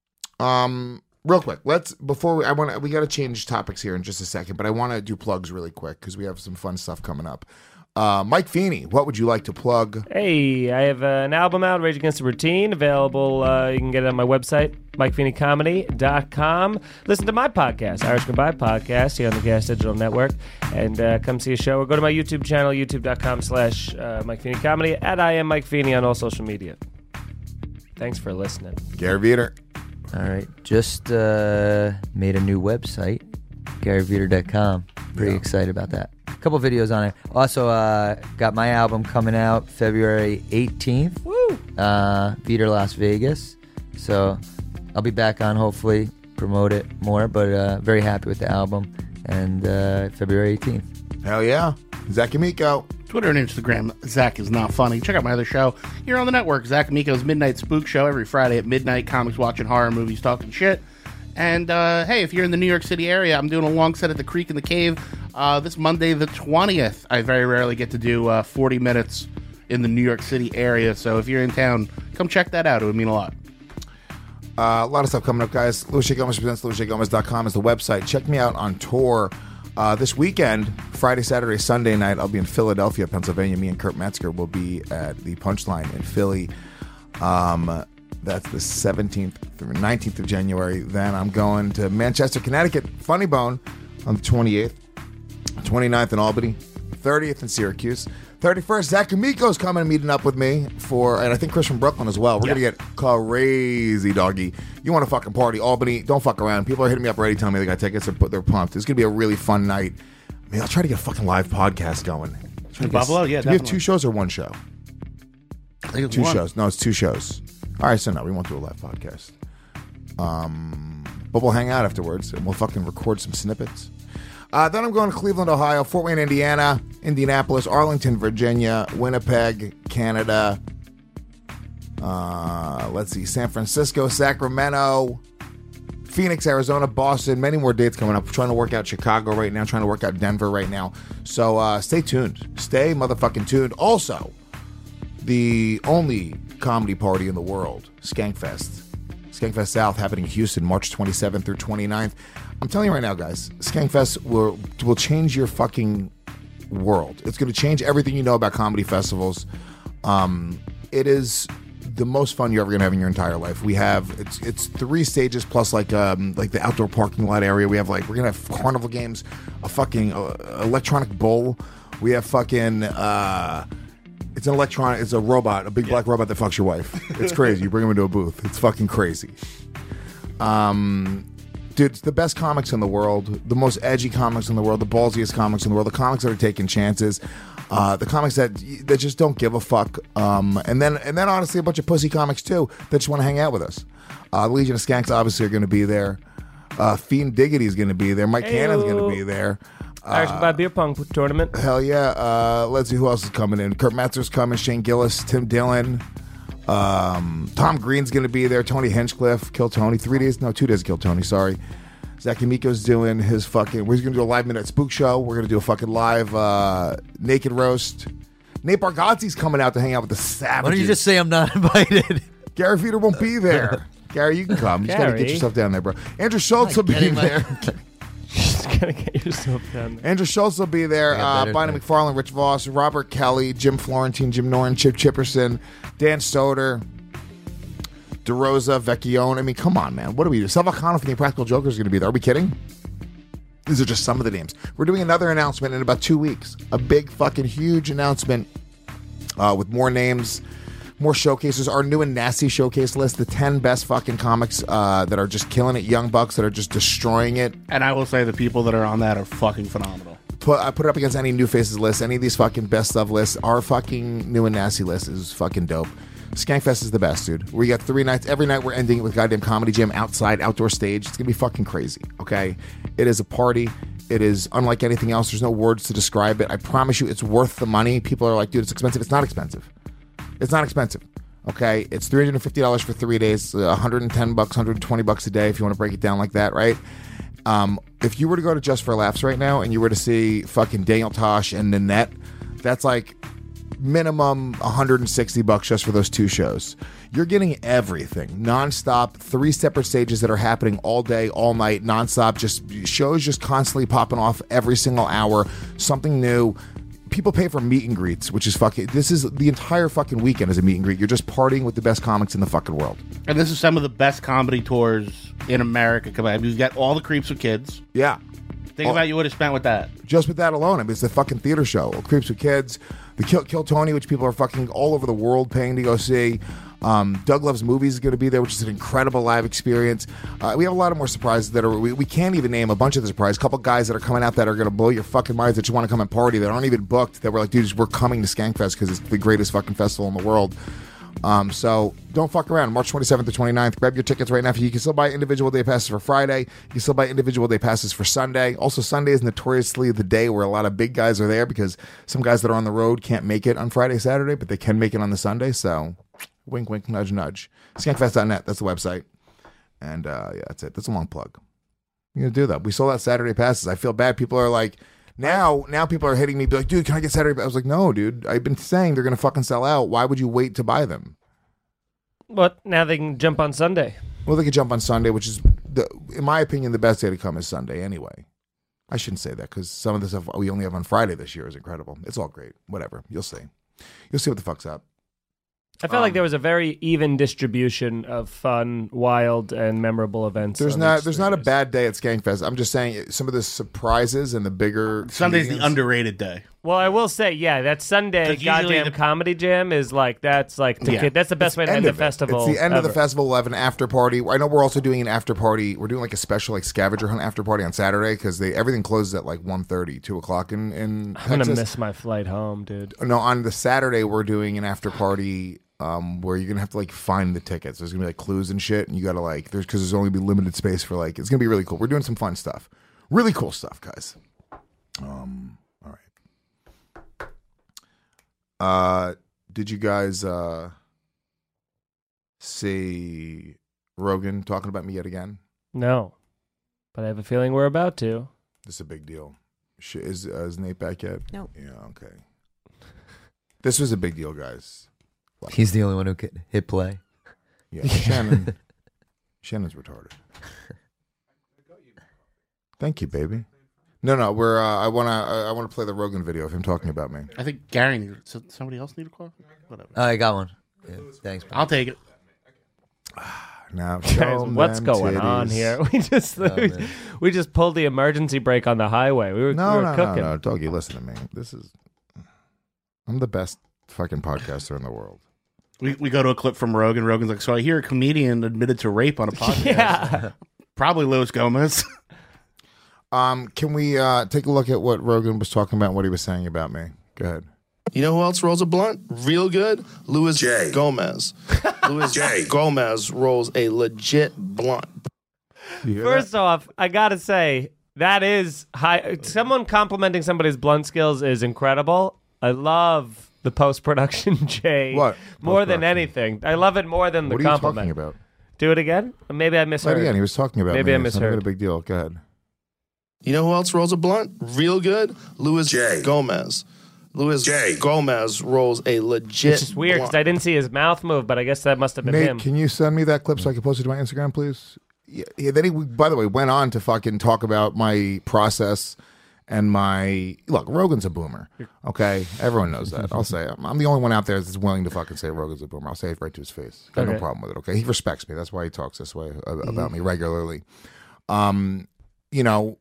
real quick, we got to change topics here in just a second, but I want to do plugs really quick because we have some fun stuff coming up. Mike Feeney, what would you like to plug? Hey, I have an album out, Rage Against the Routine, available. You can get it on my website, MikeFeeneyComedy.com. Listen to my podcast, Irish Goodbye Podcast, here on the Gas Digital Network, and come see a show. Or go to my YouTube channel, youtube.com/MikeFeeneyComedy, at I am Mike Feeney on all social media. Thanks for listening. Gary Veter. All right. Just made a new website, GaryVeter.com. Pretty excited about that. A couple videos on it. Also, got my album coming out February 18th. Woo! Veter Las Vegas. So I'll be back on, hopefully, promote it more. But very happy with the album. and February 18th. Hell yeah. Zach Amico. Twitter and Instagram, Zach is not funny. Check out my other show here on the network, Zach Amico's Midnight Spook Show, every Friday at midnight. Comics, watching horror movies, talking shit. And hey, if you're in the New York City area, I'm doing a long set at the Creek in the Cave this Monday, the 20th. I very rarely get to do 40 minutes in the New York City area, so if you're in town, come check that out. It would mean a lot. A lot of stuff coming up, guys. Louis J. Gomez presents LouisJGomez.com is the website. Check me out on tour. This weekend, Friday, Saturday, Sunday night, I'll be in Philadelphia, Pennsylvania. Me and Kurt Metzger will be at the Punchline in Philly. That's the 17th through 19th of January. Then I'm going to Manchester, Connecticut, Funny Bone on the 28th, 29th in Albany, 30th in Syracuse. 31st, Zach Amico's coming and meeting up with me and I think Chris from Brooklyn as well. We're going to get crazy, doggy. You want to fucking party. Albany, don't fuck around. People are hitting me up already telling me they got tickets. They're pumped. It's going to be a really fun night. I mean, I'll try to get a fucking live podcast going. In Buffalo? Yeah, do we have 2 shows or 1 show? I think it's 2 1. shows. No, it's 2 shows. All right, so no, we won't do a live podcast. But we'll hang out afterwards and we'll fucking record some snippets. Then I'm going to Cleveland, Ohio, Fort Wayne, Indiana, Indianapolis, Arlington, Virginia, Winnipeg, Canada. Let's see, San Francisco, Sacramento, Phoenix, Arizona, Boston. Many more dates coming up. We're trying to work out Chicago right now. Trying to work out Denver right now. So stay tuned. Stay motherfucking tuned. Also, the only comedy party in the world, Skankfest. Skankfest South happening in Houston, March 27th through 29th. I'm telling you right now, guys, Skankfest will change your fucking world. It's going to change everything you know about comedy festivals. It is the most fun you're ever going to have in your entire life. We have it's 3 stages plus like the outdoor parking lot area. We have we're going to have carnival games, a fucking electronic bowl. We have fucking it's a robot, a big black robot that fucks your wife. It's crazy. You bring him into a booth. It's fucking crazy. Dude, it's the best comics in the world, the most edgy comics in the world, the ballsiest comics in the world, the comics that are taking chances, the comics that just don't give a fuck, and then honestly a bunch of pussy comics too that just want to hang out with us. Legion of Skanks obviously are going to be there. Fiend Diggity is going to be there. Mike Cannon's going to be there. Irish by Beer Pong tournament. Hell yeah. Let's see who else is coming in. Kurt Metzger's coming. Shane Gillis, Tim Dillon. Tom Green's going to be there. Tony Hinchcliffe, Kill Tony. 2 days of Kill Tony, sorry. Zach Amico's doing his fucking... We're going to do a live Midnight Spook Show. We're going to do a fucking live Naked Roast. Nate Bargatze's coming out to hang out with the Savages. Why don't you just say I'm not invited? Gary Feeder won't be there. Gary, you can come. You just got to get yourself down there, bro. Andrew Schultz will be there. Just gotta get yourself down there. Andrew Schultz will be there. Bonnie McFarlane, Rich Voss, Robert Kelly, Jim Florentine, Jim Norton, Chip Chipperson, Dan Stoder, DeRosa, Vecchione. I mean, come on, man. What do we do? Sal Volcano from the Impractical Joker is going to be there. Are we kidding? These are just some of the names. We're doing another announcement in about 2 weeks. A big fucking huge announcement with more names, more showcases. Our new and nasty showcase list, the 10 best fucking comics that are just killing it, young bucks that are just destroying it. And I will say the people that are on that are fucking phenomenal. I put it up against any new faces list, any of these fucking best stuff lists. Our fucking new and nasty list is fucking dope. Skankfest is the best, dude. We got 3 nights. Every night we're ending it with goddamn Comedy Jam outside, outdoor stage. It's going to be fucking crazy, okay? It is a party. It is unlike anything else. There's no words to describe it. I promise you it's worth the money. People are like, dude, it's expensive. It's not expensive. It's not expensive, okay? It's $350 for 3 days, $110, $120 a day if you want to break it down like that, right? If you were to go to Just for Laughs right now and you were to see fucking Daniel Tosh and Nanette, that's like minimum $160 just for those 2 shows. You're getting everything nonstop, 3 separate stages that are happening all day, all night, nonstop. Just shows just constantly popping off every single hour, something new. People pay for meet and greets, which is fucking... This is the entire fucking weekend is a meet and greet. You're just partying with the best comics in the fucking world. And this is some of the best comedy tours in America. Come on, you've got all the Creeps with Kids. Yeah. Think about you would have spent with that. Just with that alone. I mean, it's a fucking theater show. Creeps with Kids, the Kill Tony, which people are fucking all over the world paying to go see. Doug Loves Movies is going to be there, which is an incredible live experience. We have a lot of more surprises that are... We can't even name a bunch of the surprises. A couple guys that are coming out that are going to blow your fucking minds that you want to come and party that aren't even booked, that we're like, dude, we're coming to Skankfest because it's the greatest fucking festival in the world. So don't fuck around. March 27th to 29th. Grab your tickets right now. You can still buy individual day passes for Friday. You can still buy individual day passes for Sunday. Also, Sunday is notoriously the day where a lot of big guys are there because some guys that are on the road can't make it on Friday, Saturday, but they can make it on the Sunday. So wink, wink, nudge, nudge. Skankfest.net. That's the website. And yeah, that's it. That's a long plug. You're going to do that. We sold out Saturday passes. I feel bad. People are like, now people are hitting me, be like, dude, can I get Saturday? I was like, no, dude. I've been saying they're going to fucking sell out. Why would you wait to buy them? But now they can jump on Sunday. Well, they can jump on Sunday, which is, in my opinion, the best day to come is Sunday anyway. I shouldn't say that because some of the stuff we only have on Friday this year is incredible. It's all great. Whatever. You'll see. You'll see what the fuck's up. I felt like there was a very even distribution of fun, wild, and memorable events. There's not a bad day at Skankfest. I'm just saying some of the surprises and the bigger Sunday's the comedians- underrated day. Well, I will say, yeah, that Sunday 'Cause usually goddamn comedy jam is like that's the best way to end the festival. It's the end of the ever. festival. We'll have an after party. I know we're also doing an after party. We're doing like a special like scavenger hunt after party on Saturday because everything closes at like 1:30, 2 o'clock in I'm Texas. gonna miss my flight home, dude. No, on the Saturday we're doing an after party where you're gonna have to like find the tickets. There's gonna be like clues and shit, and you gotta like there's only gonna be limited space for like it's gonna be really cool. We're doing some fun stuff, really cool stuff, guys. All right. Did you guys see Rogan talking about me yet again? No, but I have a feeling we're about to. This is a big deal. Is Nate back yet? No. Yeah. Okay. This was a big deal, guys. He's the only one who could hit play. Yeah, Shannon's retarded. Thank you, baby. No, we're. I wanna play the Rogan video of him talking about me. I think Gary needs somebody else need a call. Whatever. I got one. Yeah, thanks. I'll take it. Now, Guys, what's going on here? We just pulled the emergency brake on the highway. We were cooking. No, Doggy, listen to me. I'm the best fucking podcaster in the world. We go to a clip from Rogan. Rogan's like, so I hear a comedian admitted to rape on a podcast. Yeah. Probably Louis Gomez. Can we take a look at what Rogan was talking about and what he was saying about me? Go ahead. You know who else rolls a blunt real good? Louis Gomez. Louis Gomez rolls a legit blunt. First off, I gotta say that is high. Someone complimenting somebody's blunt skills is incredible. I love the post-production, Jay. What? More than anything. I love it more than the What are you compliment. talking about? Do it again? Maybe I misheard. Again, he was talking about Maybe me. I It's not even misheard. a big deal. Go ahead. You know who else rolls a blunt real good? Louis Gomez. Louis Gomez rolls a legit It's just weird because I didn't see his mouth move, but I guess that must have been Nate, him. can you send me that clip so I can post it to my Instagram, please? Yeah, then he, by the way, went on to fucking talk about my process and my... Look, Rogan's a boomer, okay? Everyone knows that. I'll say it. I'm the only one out there that's willing to fucking say Rogan's a boomer. I'll say it right to his face. Got no Okay. problem with it, okay? He respects me. That's why he talks this way about me regularly. You know,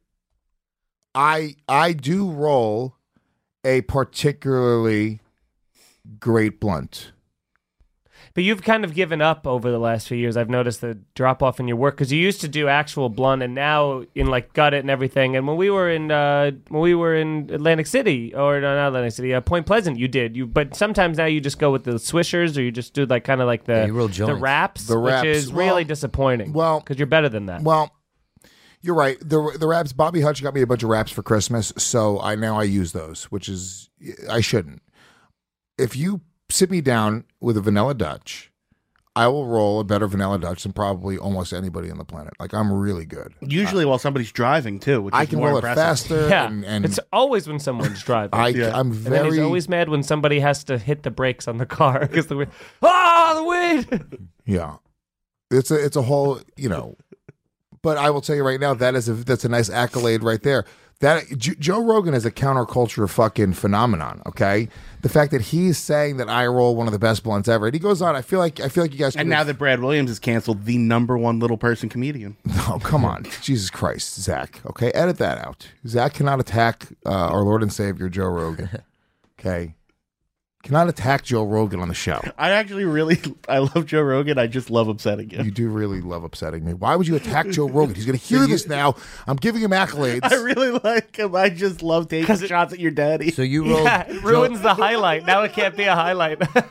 I do roll a particularly great blunt. But you've kind of given up over the last few years. I've noticed the drop off in your work because you used to do actual blunt, and now in like gut it and everything. And when we were in Atlantic City, or no, not Atlantic City, Point Pleasant, you did. But sometimes now you just go with the swishers, or you just do like kind of like the wraps, which is really disappointing. Well, because you're better than that. Well, you're right. The wraps. Bobby Hutch got me a bunch of wraps for Christmas, so I use those, which is I shouldn't. If you sit me down with a vanilla Dutch, I will roll a better vanilla Dutch than probably almost anybody on the planet. Like, I'm really good. Usually while somebody's driving too, which I is can more roll impressive. it faster. Yeah, and it's always when someone's driving. I'm And then very. he's always mad when somebody has to hit the brakes on the car because the wind. Ah, the wind. Yeah, it's a whole, But I will tell you right now, that's a nice accolade right there. That Joe Rogan is a counterculture fucking phenomenon. Okay, the fact that he's saying that I roll one of the best blunts ever, and he goes on. I feel like you guys. And now that Brad Williams is canceled, the #1 little person comedian. Oh, come on, Jesus Christ, Zach. Okay, edit that out. Zach cannot attack our Lord and Savior Joe Rogan. Okay. Cannot attack Joe Rogan on the show. I actually I love Joe Rogan. I just love upsetting him. You do really love upsetting me. Why would you attack Joe Rogan? He's going to hear this now. I'm giving him accolades. I really like him. I just love taking shots at your daddy. So you rolled. Yeah, it ruins the highlight. Now it can't be a highlight.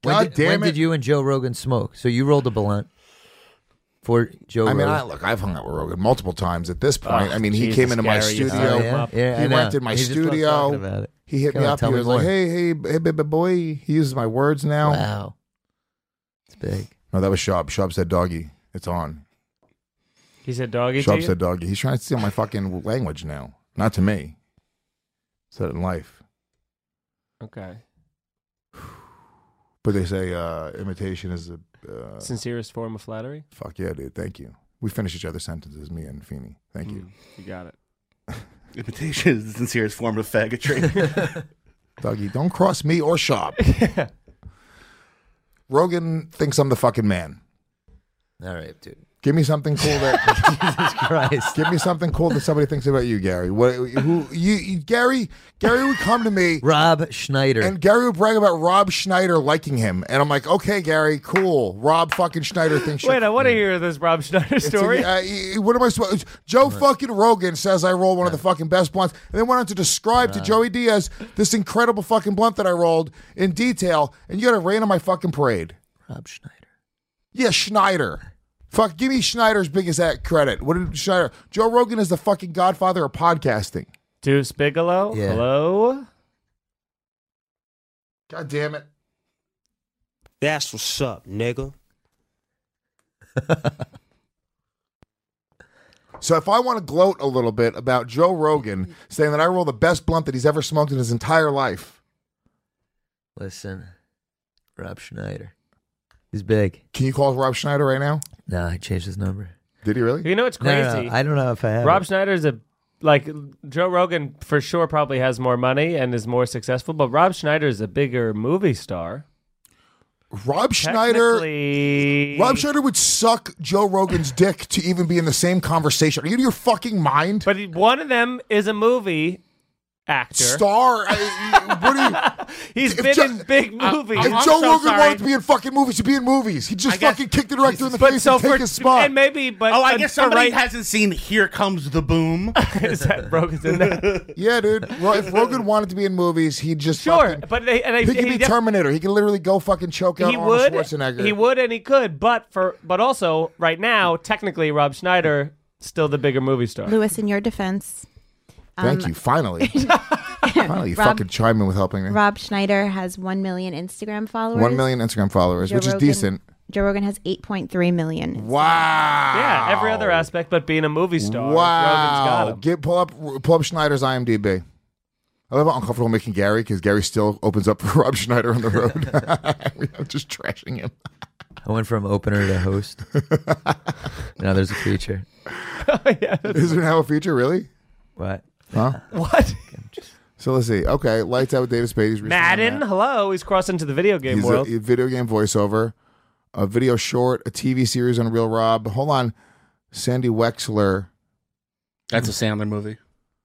When did you and Joe Rogan smoke? So you rolled a blunt for Joe Rogan. I've hung out with Rogan multiple times at this point. Oh, he Jesus, came into my Gary, studio. he rented my He just loves talking studio. about it. He hit me up. He was like, hey, baby boy. He uses my words now. Wow. It's big. No, that was Shab. Shab said doggy. It's on. He said doggy to Shab you? said doggy. He's trying to steal my fucking language now. Not to me. Said it in life. Okay. But they say imitation is the sincerest form of flattery. Fuck yeah, dude. Thank you. We finish each other's sentences, me and Feeney. Thank you. You got it. Imitation is the sincerest form of faggotry. Dougie, don't cross me or Shab. Rogan thinks I'm the fucking man. All right, dude. Give me something cool that Jesus Christ. Give me something cool that somebody thinks about you, Gary. Gary would come to me, Rob Schneider, and Gary would brag about Rob Schneider liking him, and I'm like, okay, Gary, cool. Rob fucking Schneider thinks. Wait, I want to hear this Rob Schneider story. What am I supposed? Joe fucking Rogan says I roll one of the fucking best blunts, and then went on to describe to Joey Diaz this incredible fucking blunt that I rolled in detail, and you got to rain on my fucking parade. Rob Schneider. Yeah, Schneider. Fuck, give me Schneider's biggest credit. What did Schneider? Joe Rogan is the fucking godfather of podcasting. Deuce Bigelow. Yeah. Hello. God damn it. That's what's up, nigga. So if I want to gloat a little bit about Joe Rogan saying that I roll the best blunt that he's ever smoked in his entire life. Listen, Rob Schneider. He's big. Can you call Rob Schneider right now? No, I changed his number. Did he really? You know what's crazy? No, I don't know if I have. Rob Schneider's Joe Rogan for sure probably has more money and is more successful, but Rob Schneider is a bigger movie star. Rob Schneider would suck Joe Rogan's dick to even be in the same conversation. Are you out of your fucking mind? But one of them is a movie actor. Star. What are you? He's been in big movies. If Joe Rogan wanted to be in fucking movies, he'd be in movies. He just fucking kicked the director in the face and take his spot. And maybe, but I guess somebody hasn't seen Here Comes the Boom. Is that Rogan's in there? Yeah, dude. Well, if Rogan wanted to be in movies, he'd just sure. fucking, But he could be Terminator. He could literally go fucking choke out Arnold Schwarzenegger. He would, and he could. But also right now, technically, Rob Schneider still the bigger movie star. Lewis, in your defense. Thank you. Finally. Finally, you fucking chime in with helping me. Rob Schneider has 1 million Instagram followers. 1 million Instagram followers, which is decent. Joe Rogan has 8.3 million. Wow. Yeah, every other aspect, but being a movie star. Wow. Rogan's got him. Pull up Schneider's IMDb. I love how uncomfortable I'm making Gary because Gary still opens up for Rob Schneider on the road. I'm just trashing him. I went from opener to host. Now there's a feature. Is there now a feature, really? What? Huh? What? So let's see. Okay, Lights Out with David Spade. Madden, hello. He's crossed into the video game world. A video game voiceover, a video short, a TV series on Real Rob. Hold on. Sandy Wexler. That's a Sandler movie.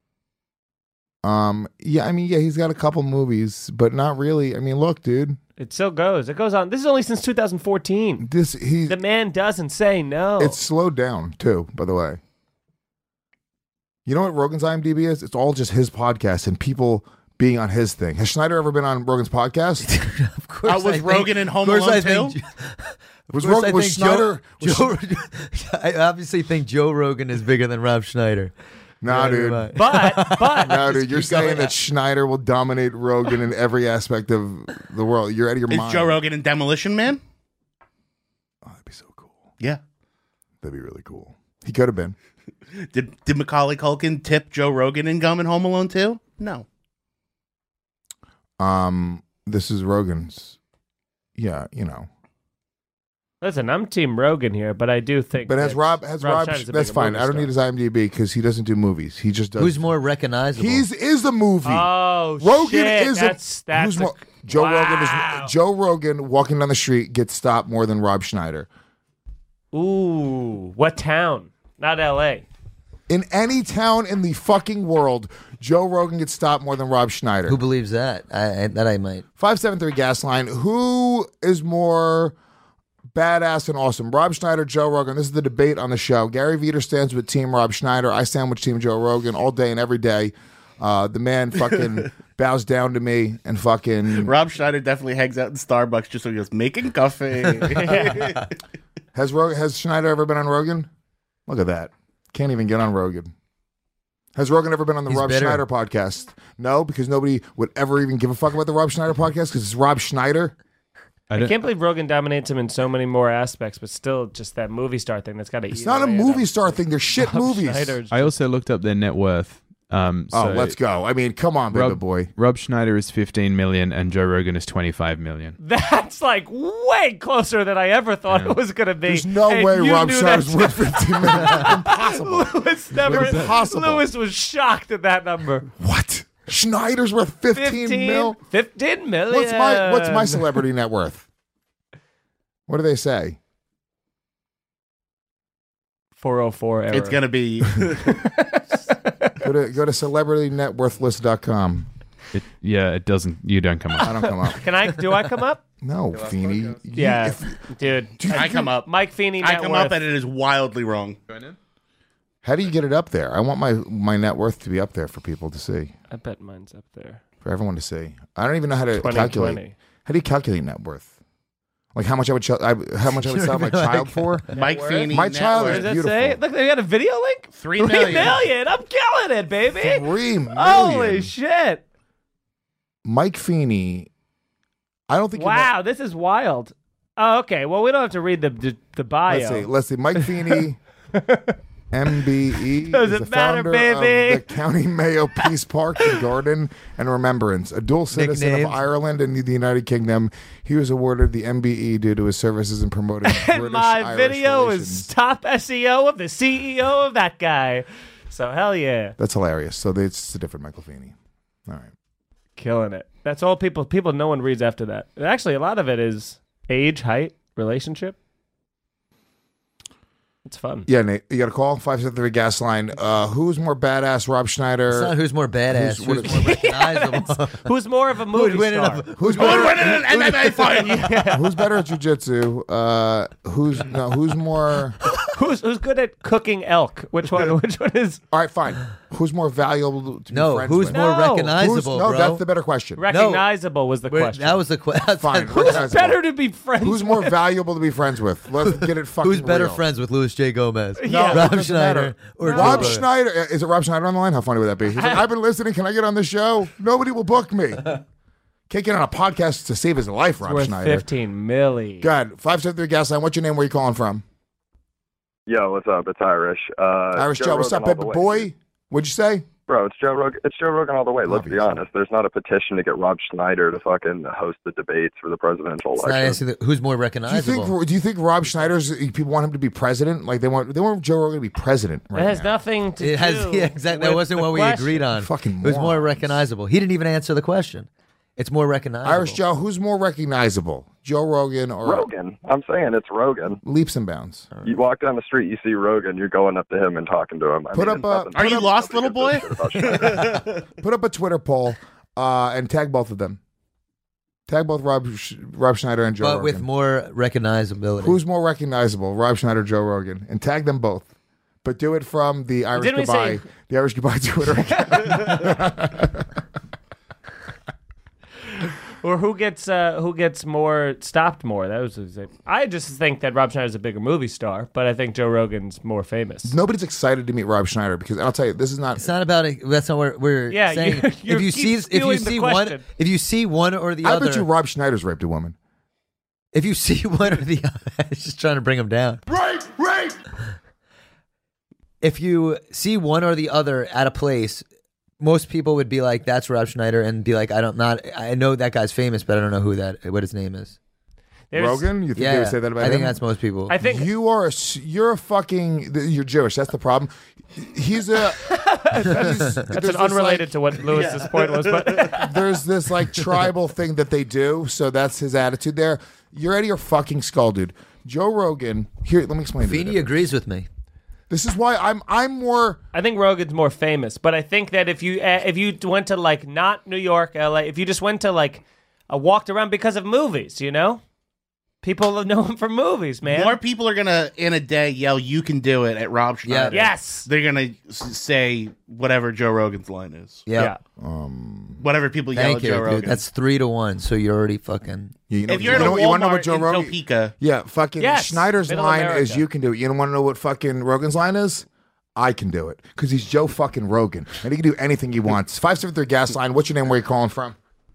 Yeah, he's got a couple movies, but not really. Look, dude. It still goes. It goes on. This is only since 2014. The man doesn't say no. It's slowed down, too, by the way. You know what Rogan's IMDb is? It's all just his podcast and people being on his thing. Has Schneider ever been on Rogan's podcast? Of course. Was Rogan in Home Alone too? Was Schneider? I obviously think Joe Rogan is bigger than Rob Schneider. No, dude. But no, dude. You're saying that Schneider will dominate Rogan in every aspect of the world. You're out of your mind. Is Joe Rogan in Demolition Man? Oh, that'd be so cool. Yeah, that'd be really cool. He could have been. Did Macaulay Culkin tip Joe Rogan in gum in Home Alone 2? No. This is Rogan's. Yeah, Listen, I'm Team Rogan here, but I do think. But Rob, Schneider's a that's bigger fine. movie I don't star. need his IMDb because he doesn't do movies. He just does. Who's more recognizable? Is a movie. Oh, Rogan shit. is That's Joe wow. Rogan is Joe Rogan walking down the street gets stopped more than Rob Schneider. Ooh, what town? Not L.A. In any town in the fucking world, Joe Rogan gets stopped more than Rob Schneider. Who believes that? I might. 573 gas line. Who is more badass and awesome? Rob Schneider, Joe Rogan. This is the debate on the show. Gary Veter stands with Team Rob Schneider. I stand with Team Joe Rogan all day and every day. The man fucking bows down to me and fucking. Rob Schneider definitely hangs out in Starbucks just so he goes making coffee. Has Schneider ever been on Rogan? Look at that. Can't even get on Rogan. Has Rogan ever been on the Rob Schneider podcast? No, because nobody would ever even give a fuck about the Rob Schneider podcast because it's Rob Schneider. I can't believe Rogan dominates him in so many more aspects, but still just that movie star thing that's got to eat. It's not a movie star thing. They're shit movies. I also looked up their net worth. Let's go. I mean, come on, baby boy. Rob Schneider is 15 million and Joe Rogan is 25 million. That's like way closer than I ever thought it was going to be. There's no way Rob Schneider's worth 15 million. Impossible. Lewis was shocked at that number. What? Schneider's worth 15 mil? 15 million. What's my celebrity net worth? What do they say? 404 error. It's going to be... Go to celebritynetworthlist.com. It doesn't. You don't come up. I don't come up. Do I come up? No, Feeney. Yeah, dude. I come up. Mike Feeney net I come worth. up and it is wildly wrong. How do you get it up there? I want my net worth to be up there for people to see. I bet mine's up there. For everyone to see. I don't even know how to calculate. How do you calculate net worth? Like how much I would sell my child for? Mike Feeney. My child is What does beautiful. that say? Look, they got a video link. 3 million. 3 million. I'm killing it, baby. 3 million. Holy shit! Mike Feeney. I don't think. Wow, this is wild. Oh, okay. Well, we don't have to read the bio. Let's see. Mike Feeney, MBE, Does is it the matter, founder baby? of the County Mayo Peace Park and Garden and Remembrance, a dual citizen Nicknames. of Ireland and the United Kingdom. He was awarded the MBE due to his services in promoting British-Irish My video relations. is top SEO of the CEO of that guy. So hell yeah, That's hilarious. So it's a different Michael Feeney. All right. killing it. That's all people. No one reads after that. Actually, a lot of it is age, height, relationship. It's fun. Yeah, Nate, you got a call? 573 gas line. Who's more badass, Rob Schneider? It's not who's more badass. Who's more recognizable. Who's more of a movie star? Who's better at an MMA fight? Who's better at jiu-jitsu? Who's more... Who's good at cooking elk? Which one? Which one is? All right, fine. Who's more valuable to be friends who's with? more recognizable, No, bro? that's the better question. Recognizable was the question. That was the question. Fine. Who's recognizable. better to be friends Who's more valuable to be friends with? Let's get it fucking Who's better real. friends with Louis J. Gomez? Yeah. Rob Doesn't Schneider matter. or Rob Joe Schneider. Is it Rob Schneider on the line? How funny would that be? He's like, I've been listening. Can I get on the show? Nobody will book me. Can't get on a podcast to save his life, Rob worth Schneider. 15 milli. God, 573 gas line. What's your name? Where you calling from? Yo, what's up? It's Irish. Irish Joe. What's up, Rogan all baby the way. boy? What'd you say? Bro, it's Joe Rogan. It's Joe Rogan all the way. Let's be honest. There's not a petition to get Rob Schneider to fucking host the debates for the presidential It's not election. asking who's more recognizable. Do you think Rob Schneider's people want him to be president? Like they want Joe Rogan to be president right It has now. nothing to It has, do. yeah, exactly. That with wasn't the what we question. agreed on. Fucking Who's more morons. recognizable? He didn't even answer the question. It's more recognizable. Irish Joe, who's more recognizable? Joe Rogan or Rogan. I'm saying it's Rogan. leaps and bounds? You walk down the street, you see Rogan, you're going up to him and talking to him. I Put mean, up a- nothing- Are you lost, little boy? Put up a Twitter poll and tag both of them. Tag both Rob Schneider and Joe but Rogan. with more recognizability. Who's more recognizable, Rob Schneider or Joe Rogan? And tag them both. But do it from the Irish Didn't we Goodbye, say- the Irish Goodbye Twitter account. Or who gets more stopped more? That was. I just think that Rob Schneider's a bigger movie star, but I think Joe Rogan's more famous. Nobody's excited to meet Rob Schneider because I'll tell you, this is not. It's not about it. That's not what we're Yeah, saying. you if you keep see skewing the one, question. if you see one or the I other, bet you Rob Schneider's raped a woman. if you see one or the other, I was just trying to bring him down. Rape! If you see one or the other at a place, most people would be like, "That's Rob Schneider," and be like, I know that guy's famous, but I don't know what his name is." Rogan? You think they would say that about him? I think that's most people. I think you're Jewish. That's the problem. He's a. that's unrelated to what Lewis's point was, but There's this like tribal thing that they do, so that's his attitude there. You're out of your fucking skull, dude. Joe Rogan. Here, let me explain. Feeney agrees with me. This is why I'm more. I think Rogan's more famous. But I think that if you went to like not New York, LA, if you just went to like walked around because of movies, you know. People know him from movies, man. More people are gonna in a day yell, "You can do it" at Rob Schneider. Yes. They're gonna say whatever Joe Rogan's line is. Yeah. Whatever people yell Thank at you, Joe Rogan. dude. That's 3-1. So you're already fucking. If you're at a Walmart in Topeka, Yeah, fucking Yes, Schneider's Middle line America. is "You can do it." You don't want to know what fucking Rogan's line is? I can do it because he's Joe fucking Rogan and he can do anything he wants. 573 gas line. What's your name? Where you calling from?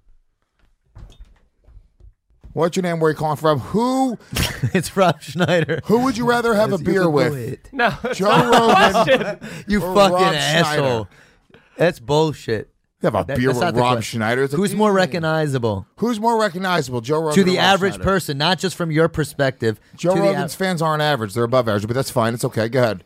What's your name? Where you calling from? Who? It's Rob Schneider. Who would you rather have a beer with? No, it's Joe not the Rogan. question. You or fucking Rob asshole. That's bullshit. You have a beer that's with not the Rob question. Schneider. It's like, Who's more recognizable Who's more recognizable, Joe Rogan to the or Rob average Schneider? person, not just from your perspective? Joe to the Rogan's fans aren't average; they're above average, but that's fine. It's okay. Go ahead.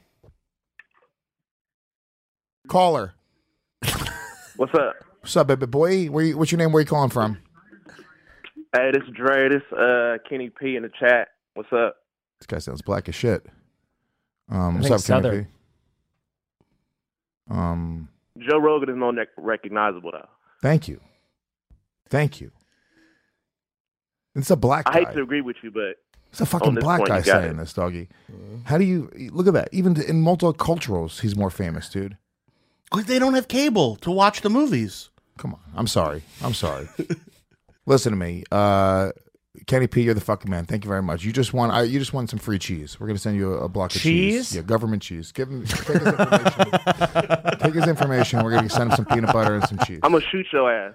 Caller. What's up? What's up, baby boy? What's your name? Where you calling from? Hey, this is Dre. This Kenny P in the chat. What's up? This guy sounds black as shit. What's think up, Southern. Kenny P? Joe Rogan is more recognizable though. Thank you. It's a black guy. I hate to agree with you, but It's a on fucking this black point, guy you got saying it. this, doggy. How do you look at that? Even in multiculturals, he's more famous, dude. because they don't have cable to watch the movies. Come on. I'm sorry. Listen to me. Kenny P, you're the fucking man. Thank you very much. You just won some free cheese. We're gonna send you a block of cheese. Cheese? Yeah, government cheese. Take his information. Take his information. We're gonna send him some peanut butter and some cheese. I'm gonna shoot your ass.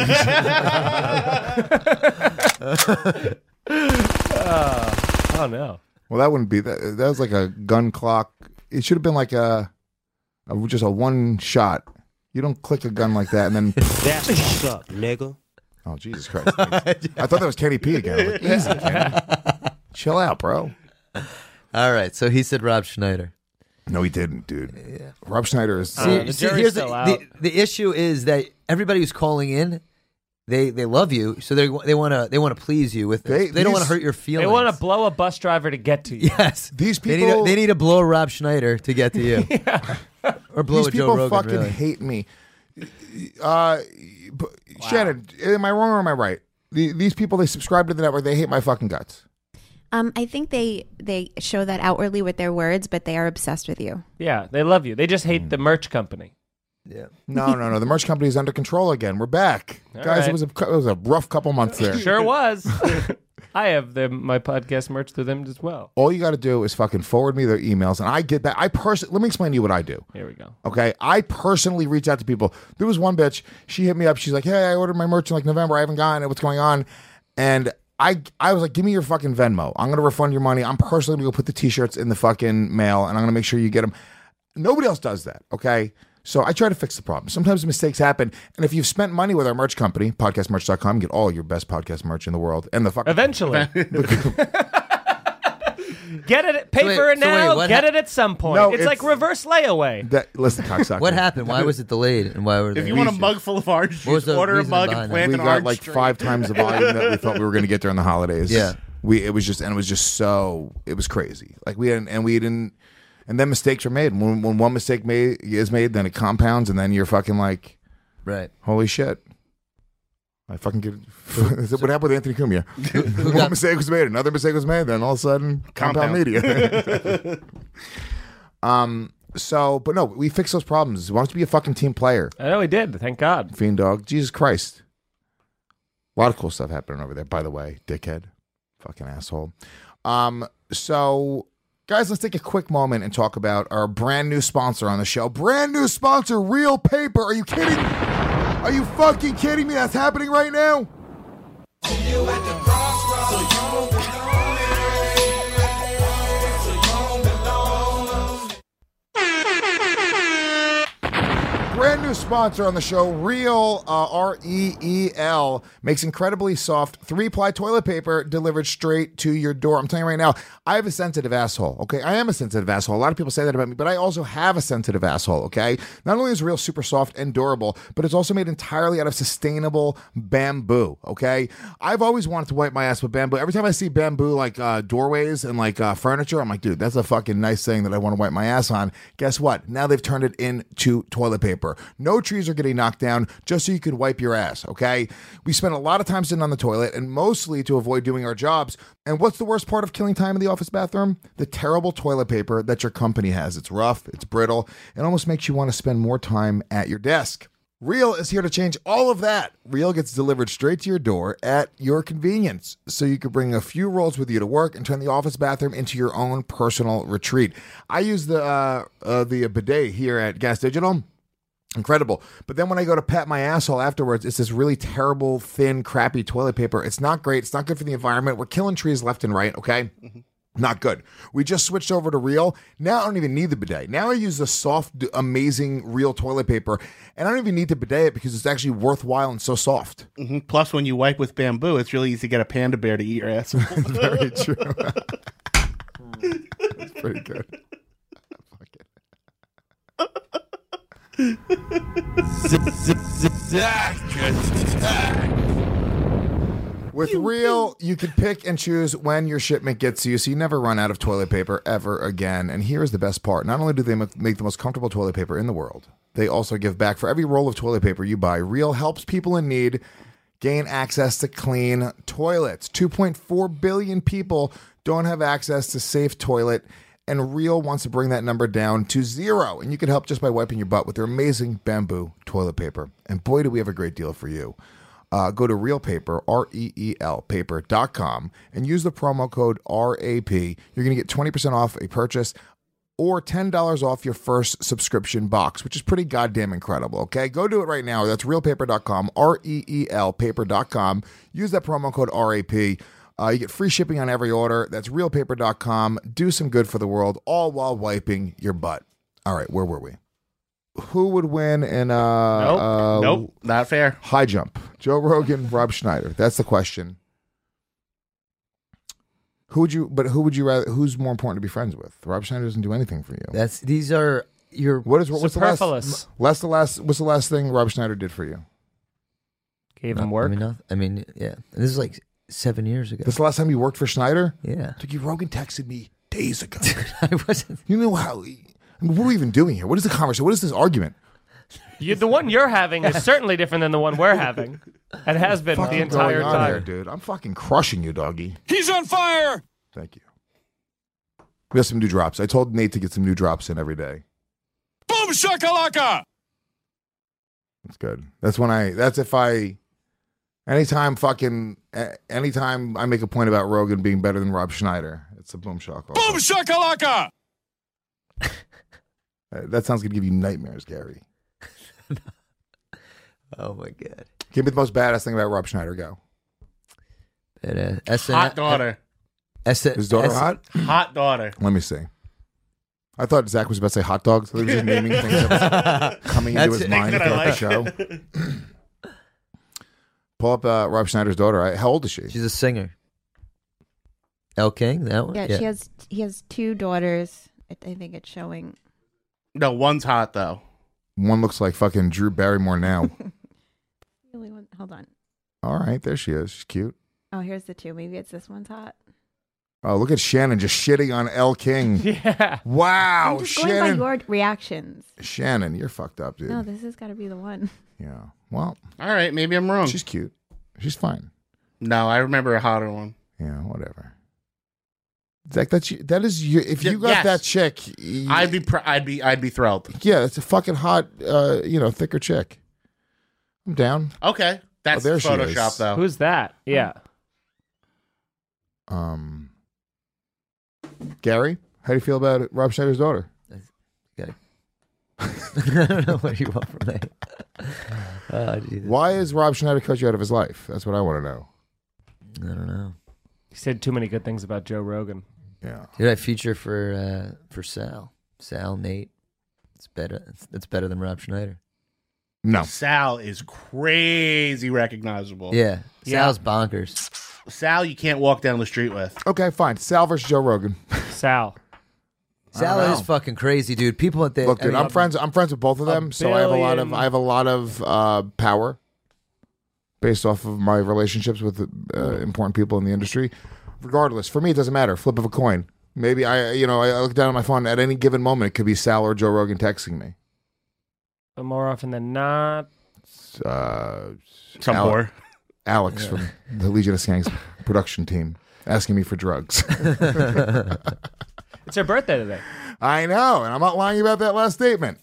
Oh no. Well, that wouldn't be that. That was like a gun clock. It should have been like just a one shot. You don't click a gun like that and then. That's what's up, nigga. Oh, Jesus Christ. I thought that was Kenny P again. I was like, easy, Kenny. Chill out, bro. All right, so he said Rob Schneider. No, he didn't, dude. Rob Schneider is. The jury's still out. The issue is that everybody who's calling in, they love you, so they want to please you with this. They don't want to hurt your feelings. They want to blow a bus driver to get to you. Yes, these they people. need to blow Rob Schneider to get to you, or blow These a people Joe Rogan. fucking Really. hate me. Shannon, am I wrong or am I right? These people, they subscribe to the network. They hate my fucking guts. I think they show that outwardly with their words, but they are obsessed with you. Yeah, they love you. They just hate the merch company. Yeah. No. The merch company is under control again. We're back, All guys. right. It was a rough couple months there. Sure was. I have my podcast merch through them as well. All you got to do is fucking forward me their emails, and I get that. Let me explain to you what I do. Here we go. Okay, I personally reach out to people. There was one bitch. She hit me up. She's like, "Hey, I ordered my merch in like November. I haven't gotten it. What's going on?" And I was like, "Give me your fucking Venmo. I'm gonna refund your money. I'm personally gonna go put the t-shirts in the fucking mail, and I'm gonna make sure you get them." Nobody else does that. Okay. So I try to fix the problem. Sometimes mistakes happen. And if you've spent money with our merch company, podcastmerch.com, get all your best podcast merch in the world. And the fucking Eventually. Get it, pay for it now, get it at some point. No, it's like reverse layaway. Listen, cocksucker. What happened? Why was it delayed? And why were they? If you want a mug full of orange What was juice, the order a reason mug behind and that? plant We an got orange like tree. 5 times the volume that we thought we were going to get during the holidays. Yeah. It was just crazy. Like we didn't, and then mistakes were made. When one mistake is made, then it compounds, and then you're fucking like, right? Holy shit! I fucking get. What happened with Anthony Cumia? One mistake was made, another mistake was made, then all of a sudden, compound media. So, but no, we fix those problems. Why don't you be a fucking team player? I know he did. Thank God. Fiend dog. Jesus Christ. A lot of cool stuff happening over there, by the way, dickhead. Fucking asshole. So, guys, let's take a quick moment and talk about our brand new sponsor on the show. Brand new sponsor, Real Paper. Are you kidding? Are you fucking kidding me? That's happening right now? Brand new sponsor on the show, Reel, R-E-E-L, makes incredibly soft 3-ply toilet paper delivered straight to your door. I'm telling you right now, I have a sensitive asshole, okay? I am a sensitive asshole. A lot of people say that about me, but I also have a sensitive asshole, okay? Not only is Reel super soft and durable, but it's also made entirely out of sustainable bamboo, okay? I've always wanted to wipe my ass with bamboo. Every time I see bamboo, like doorways and like furniture, I'm like, dude, that's a fucking nice thing that I want to wipe my ass on. Guess what? Now they've turned it into toilet paper. No trees are getting knocked down just so you could wipe your ass, okay? We spend a lot of time sitting on the toilet and mostly to avoid doing our jobs. And what's the worst part of killing time in the office bathroom? The terrible toilet paper that your company has. It's rough, it's brittle, it almost makes you want to spend more time at your desk. Real is here to change all of that. Real gets delivered straight to your door at your convenience, so you can bring a few rolls with you to work and turn the office bathroom into your own personal retreat. I use the bidet here at Gas Digital. Incredible. But then when I go to pat my asshole afterwards, it's this really terrible, thin, crappy toilet paper. It's not great. It's not good for the environment. We're killing trees left and right, okay? Not good. We just switched over to Real. Now I don't even need the bidet. Now I use the soft, amazing Real toilet paper, and I don't even need to bidet it because it's actually worthwhile and so soft. Plus, when you wipe with bamboo, it's really easy to get a panda bear to eat your ass. Very true. That's pretty good. With Real, you can pick and choose when your shipment gets to you, so you never run out of toilet paper ever again. And here's the best part. Not only do they make the most comfortable toilet paper in the world, they also give back. For every roll of toilet paper you buy, Real helps people in need gain access to clean toilets. 2.4 billion people don't have access to safe toilet, and Real wants to bring that number down to 0. And you can help just by wiping your butt with their amazing bamboo toilet paper. And boy, do we have a great deal for you. Go to Real Paper, REEL paper.com, and use the promo code RAP. You're going to get 20% off a purchase or $10 off your first subscription box, which is pretty goddamn incredible, okay? Go do it right now. That's realpaper.com, REEL paper.com. Use that promo code RAP. You get free shipping on every order. That's realpaper.com. Do some good for the world, all while wiping your butt. All right, where were we? Who would win in Nope, not fair. High jump? Joe Rogan, Rob Schneider. That's the question. Who would you rather? Who's more important to be friends with? Rob Schneider doesn't do anything for you. These are your what's the superfluous. What's the last thing Rob Schneider did for you? Gave him work. I mean, yeah. This is like 7 years ago. This is the last time you worked for Schneider? Yeah. Like, Rogan texted me days ago. I wasn't. You know how? What are we even doing here? What is the conversation? What is this argument? The one you're having is certainly different than the one we're having. It has been the entire time. Here, dude. I'm fucking crushing you, doggy. He's on fire! Thank you. We have some new drops. I told Nate to get some new drops in every day. Boom shakalaka! That's good. Anytime I make a point about Rogan being better than Rob Schneider, it's a boom shakalaka. Boom shakalaka! That sounds going to give you nightmares, Gary. Oh, my God. Give me the most badass thing about Rob Schneider. Go. Hot daughter. His daughter hot? Hot daughter. Let me see. I thought Zach was about to say hot dogs. He was just naming things that was coming into his mind throughout the show. Pull up Rob Schneider's daughter. How old is she? She's a singer. Elle King, that one? Yeah, he has 2 daughters. I think it's showing. No, one's hot, though. One looks like fucking Drew Barrymore now. Hold on. All right, there she is. She's cute. Oh, here's the 2. Maybe it's this one's hot. Oh, look at Shannon just shitting on Elle King. Yeah. Wow, I'm just Shannon. going by your reactions. Shannon, you're fucked up, dude. No, this has got to be the one. Yeah. Well. All right, maybe I'm wrong. She's cute. She's fine. No, I remember a hotter one. Yeah, whatever. Zach, that is you. If you got that chick, I'd be thrilled. Yeah, it's a fucking hot, thicker chick. I'm down. Okay, that's there she Photoshop is. though. Who's that? Yeah. Gary, how do you feel about Rob Schneider's daughter? Okay. I don't know what you want from me. Why is Rob Schneider cut you out of his life? That's what I want to know. I don't know. He said too many good things about Joe Rogan. Yeah. Did I feature for Sal? Sal, Nate. It's better. It's better than Rob Schneider. No. Sal is crazy recognizable. Yeah. Sal's bonkers. Sal, you can't walk down the street with. Okay, fine. Sal versus Joe Rogan. Sal. Sal is fucking crazy, dude. People at the look, dude. I'm friends with both of them, so I have a lot of power based off of my relationships with important people in the industry. Regardless, for me, it doesn't matter. Flip of a coin. Maybe I look down at my phone at any given moment. It could be Sal or Joe Rogan texting me. more often than not. Some whore. Alex from the Legion of Skanks production team asking me for drugs. It's her birthday today. I know, and I'm not lying about that last statement.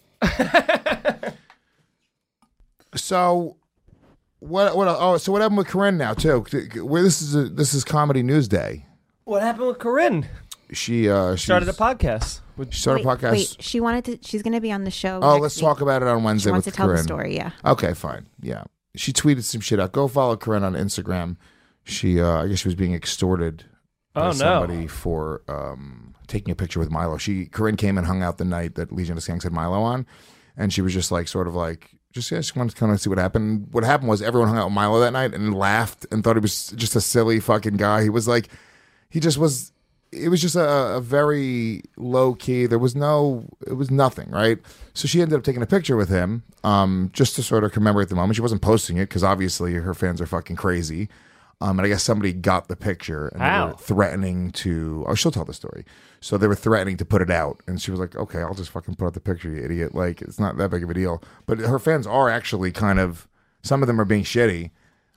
So, what? Oh, so what happened with Corinne now too? Where this is Comedy News Day. What happened with Corinne? She started a podcast. She started a podcast. Wait, she's going to be on the show. Oh, next let's week. talk about it on Wednesday. She wants with to tell Corinne. the story. Yeah. Okay, fine. Yeah, she tweeted some shit out. Go follow Corinne on Instagram. She, I guess, she was being extorted by somebody for taking a picture with Milo. Corinne came and hung out the night that Legion of Skanks had Milo on, and she was just like, sort of like, just wanted to kind of see what happened. What happened was everyone hung out with Milo that night and laughed and thought he was just a silly fucking guy. He was like, he just was. It was just a very low key. It was nothing, right? So she ended up taking a picture with him, just to sort of commemorate the moment. She wasn't posting it because obviously her fans are fucking crazy. And I guess somebody got the picture and they were threatening to. Oh, she'll tell the story. So they were threatening to put it out, and she was like, "Okay, I'll just fucking put out the picture, you idiot. Like, it's not that big of a deal." But her fans are actually kind of. Some of them are being shitty.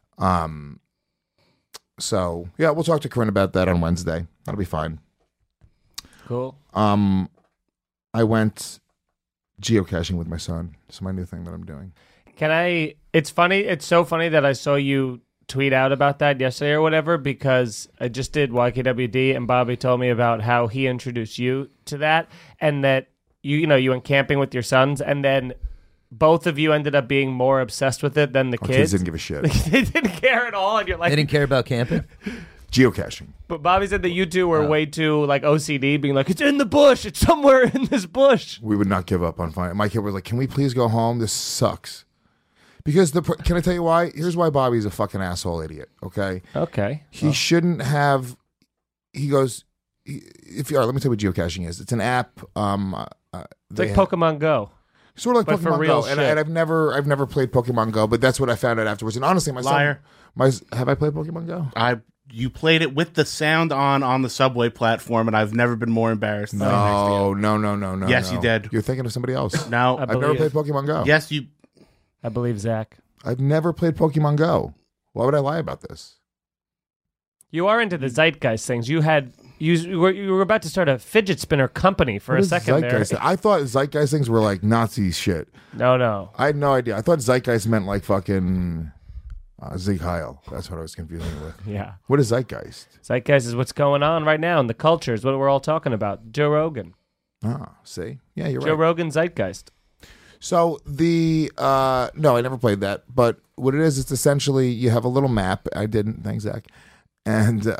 So yeah, we'll talk to Corinne about that on Wednesday. That'll be fine. Cool. I went geocaching with my son. It's my new thing that I'm doing. It's funny. It's so funny that I saw you tweet out about that yesterday or whatever, because I just did YKWd and Bobby told me about how he introduced you to that, and that you went camping with your sons, and then both of you ended up being more obsessed with it than the kids. Kids didn't give a shit. They didn't care at all, and you're like, They didn't care about camping? Geocaching. But Bobby said that you two were way too like OCD, being like, it's in the bush. It's somewhere in this bush. We would not give up on finding. My kid was like, "Can we please go home? This sucks." Because can I tell you why? Here's why Bobby's a fucking asshole idiot. Okay. Okay. He shouldn't have. He goes. Let me tell you what geocaching is. It's an app. It's like Pokemon Go. Sort of like but for Pokemon real Go, shit. and I've never played Pokemon Go, but that's what I found out afterwards. And honestly, my Liar. son, have I played Pokemon Go? You played it with the sound on the subway platform, and I've never been more embarrassed. No. Yes, you did. You're thinking of somebody else. No, I've never played Pokemon Go. Yes, you. I believe Zach. I've never played Pokemon Go. Why would I lie about this? You are into the zeitgeist things. You were about to start a fidget spinner company for What a is second zeitgeist? there. I thought zeitgeist things were like Nazi shit. No. I had no idea. I thought zeitgeist meant like fucking Zeke Heil. That's what I was confusing with. Yeah. What is zeitgeist? Zeitgeist is what's going on right now in the culture, is what we're all talking about. Joe Rogan. See? Yeah, you're Joe right. Rogan Zeitgeist. So no, I never played that. But what it is, it's essentially you have a little map. I didn't, thanks Zach. And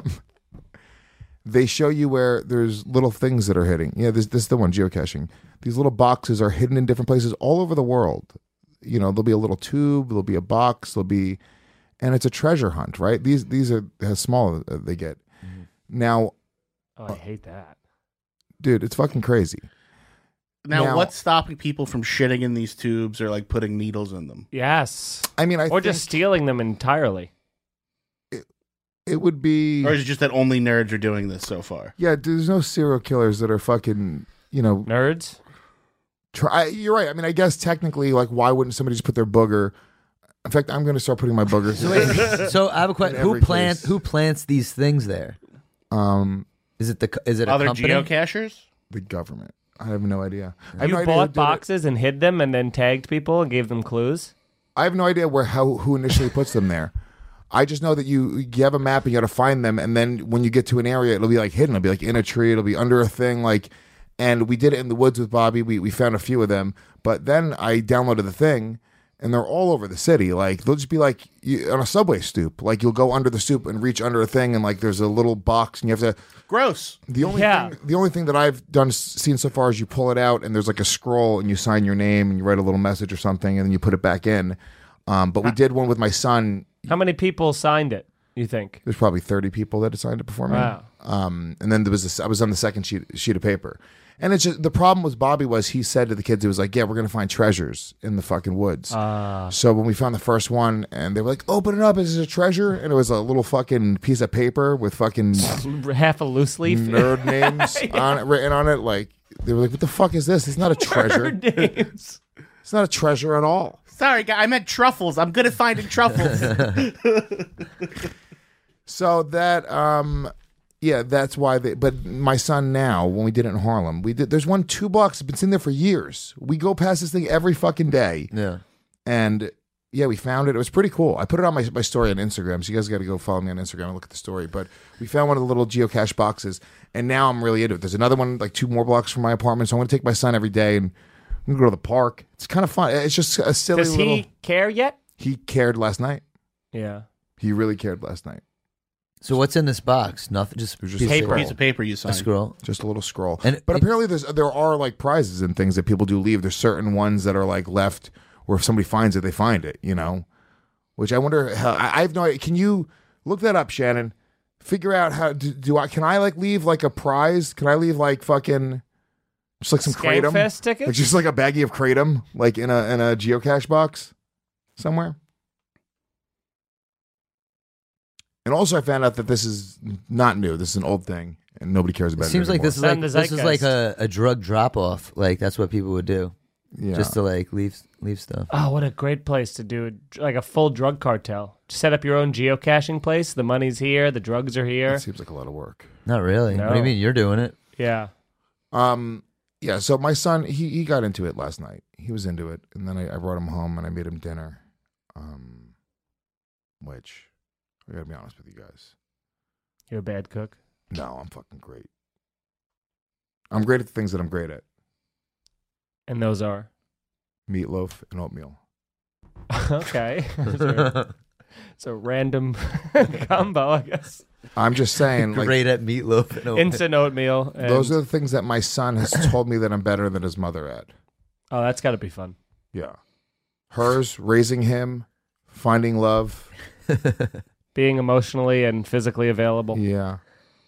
they show you where there's little things that are hitting. Yeah, this is the one, geocaching. These little boxes are hidden in different places all over the world. There'll be a little tube, there'll be a box, and it's a treasure hunt, right? These are how small they get. Mm-hmm. Now, I hate that. Dude, it's fucking crazy. Now, what's stopping people from shitting in these tubes or like putting needles in them? Yes. I mean, or just stealing them entirely. It would be, or is it just that only nerds are doing this so far? Yeah, there's no serial killers that are fucking, nerds. You're right. I mean, I guess technically, like, why wouldn't somebody just put their booger? In fact, I'm going to start putting my boogers. So I have a question: Who plants these things there? Is it a other company? geocachers? The government. I have no idea. I You bought boxes and hid them and then tagged people and gave them clues? I have no idea who initially puts them there. I just know that you have a map and you got to find them, and then when you get to an area, it'll be like hidden. It'll be like in a tree. It'll be under a thing. And we did it in the woods with Bobby. We found a few of them, but then I downloaded the thing, and they're all over the city. Like they'll just be like on a subway stoop. Like you'll go under the stoop and reach under a thing, and like there's a little box, and you have to. Gross. The only thing that I've seen so far is you pull it out, and there's like a scroll, and you sign your name, and you write a little message or something, and then you put it back in. But we did one with my son. How many people signed it, you think? There's probably 30 people that had signed it before me. Wow. And then I was on the second sheet of paper. And it's just, the problem with Bobby was he said to the kids, he was like, yeah, we're going to find treasures in the fucking woods. So when we found the first one, and they were like, open it up, is it a treasure? And it was a little fucking piece of paper with fucking half a loose leaf nerd names on it, written on it. Like, they were like, what the fuck is this? It's not a treasure. Nerd names. It's not a treasure at all. Sorry, guy. I meant truffles. I'm good at finding truffles. So that, yeah, that's why. But my son now, when we did it in Harlem, there's 2 blocks. It's been sitting there for years. We go past this thing every fucking day. Yeah. And yeah, we found it. It was pretty cool. I put it on my story on Instagram, so you guys got to go follow me on Instagram and look at the story. But we found one of the little geocache boxes, and now I'm really into it. There's another one like 2 more blocks from my apartment, so I'm going to take my son every day and I'm going to go to the park. It's kind of fun. It's just a silly Does little... he care yet? He cared last night. Yeah. He really cared last night. So what's in this box? Nothing. Just There's piece of scroll. Piece of paper you signed. A scroll. Just a little scroll. And but apparently there are like prizes and things that people do leave. There's certain ones that are like left where if somebody finds it, they find it, you know? Which I wonder how... I have no idea. Can you look that up, Shannon? Figure out how... Can I like leave like a prize? Can I leave like fucking... Just like some Kratom? Skankfest tickets? Like just like a baggie of Kratom? Like in a geocache box? Somewhere? And also I found out that this is not new. This is an old thing. And nobody cares about it. It seems like anymore. this is like a drug drop off. Like that's what people would do. Yeah. Just to like leave stuff. Oh, what a great place to do like a full drug cartel. Set up your own geocaching place. The money's here. The drugs are here. That seems like a lot of work. Not really. No. What do you mean? You're doing it. Yeah. Yeah, so my son, he got into it last night. He was into it. And then I brought him home and I made him dinner. Which, I gotta be honest with you guys. You're a bad cook? No, I'm fucking great. I'm great at the things that I'm great at. And those are? Meatloaf and oatmeal. Okay. It's a random combo, I guess. I'm just saying. Great at meatloaf and oatmeal. Instant oatmeal. And... Those are the things that my son has told me that I'm better than his mother at. Oh, that's got to be fun. Yeah. Hers, raising him, finding love. Being emotionally and physically available. Yeah.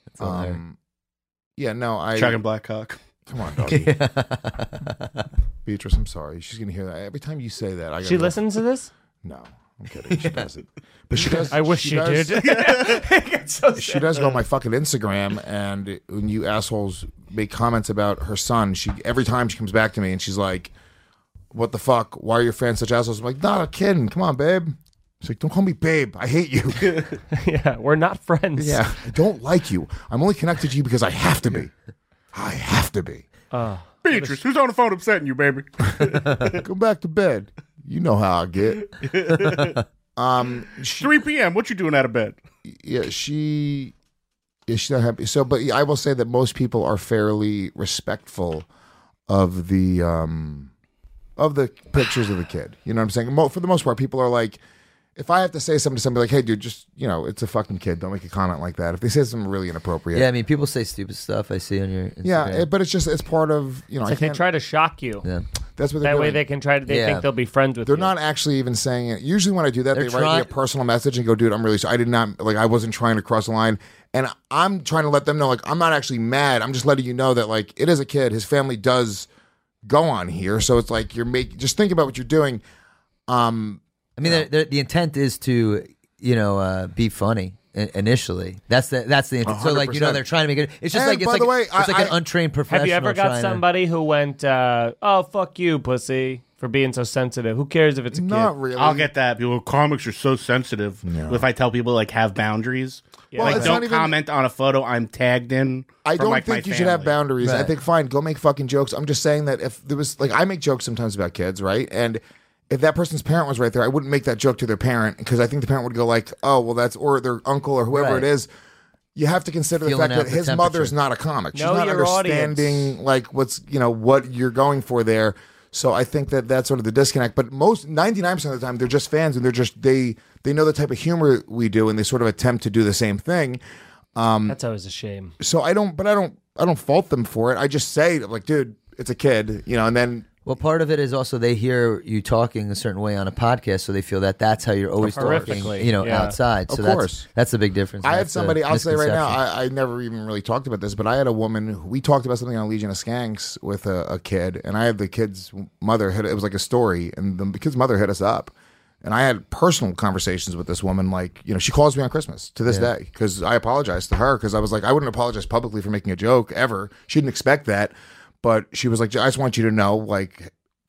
Yeah, no, Dragon Blackhawk. Come on, doggy. Beatrice, I'm sorry. She's going to hear that. Every time you say that, She listens to this? No, I'm kidding. She doesn't. But she does. I wish she did. She does go on my fucking Instagram, and when you assholes make comments about her son, every time she comes back to me and she's like, "What the fuck? Why are your fans such assholes?" I'm like, "Not kidding. Come on, babe." She's like, "Don't call me babe. I hate you." Yeah, we're not friends. Yeah, I don't like you. I'm only connected to you because I have to be. I have to be. Beatrice, who's on the phone upsetting you, baby? Go back to bed. You know how I get. 3 p.m. What you doing out of bed? Yeah, she's not happy. So, but I will say that most people are fairly respectful of the pictures of the kid. You know what I'm saying? For the most part, people are like, if I have to say something to somebody like, "Hey, dude, just, it's a fucking kid. Don't make a comment like that." If they say something really inappropriate. Yeah, I mean, people say stupid stuff I see on your Instagram. Yeah, but it's part of, It's like they try to shock you. Yeah. That's what they're that doing. way they can think they'll be friends with They're you. not actually even saying it. Usually when I do that, They're they write me a personal message and go, "Dude, I'm really sorry. I did not, I wasn't trying to cross the line." And I'm trying to let them know, I'm not actually mad. I'm just letting you know that, it is a kid. His family does go on here. So it's like, just think about what you're doing. I mean, the intent is to, be funny initially. That's the intent. So 100%. they're trying to make it. It's just And by the way, it's like an untrained professional. Have you ever got somebody who went, "Oh, fuck you, pussy," for being so sensitive? Who cares if it's a kid? Not really. I'll get that. People, comics are so sensitive. No. If I tell people have boundaries, Well, it's don't not even- comment on a photo I'm tagged in. I from, don't think my you should have family. boundaries. I Right. think, fine, go make fucking jokes. I'm just saying that if there was, I make jokes sometimes about kids, right? And if that person's parent was right there, I wouldn't make that joke to their parent because I think the parent would go "Oh, well, that's," or their uncle or whoever Right. it is. You have to consider Feeling the fact out that the his temperature. mother's not a comic. She's Know not your understanding what's, what you're going for there. So I think that that's sort of the disconnect. But 99% of the time, they're just fans and they know the type of humor we do and they sort of attempt to do the same thing. That's always a shame. So I don't fault them for it. I just say, "Dude, it's a kid," and then. Well, part of it is also they hear you talking a certain way on a podcast, so they feel that that's how you're always talking, Horrifically, yeah. outside. So Of course. that's the big difference. I had That's the somebody, I'll say right now, misconception. I never even really talked about this, but I had a woman, we talked about something on Legion of Skanks with a kid, and I had the kid's mother, it was like a story, and the kid's mother hit us up. And I had personal conversations with this woman, she calls me on Christmas to this day, because I apologized to her, because I was like, I wouldn't apologize publicly for making a joke, ever. She didn't expect that, but she was like, "I just want you to know,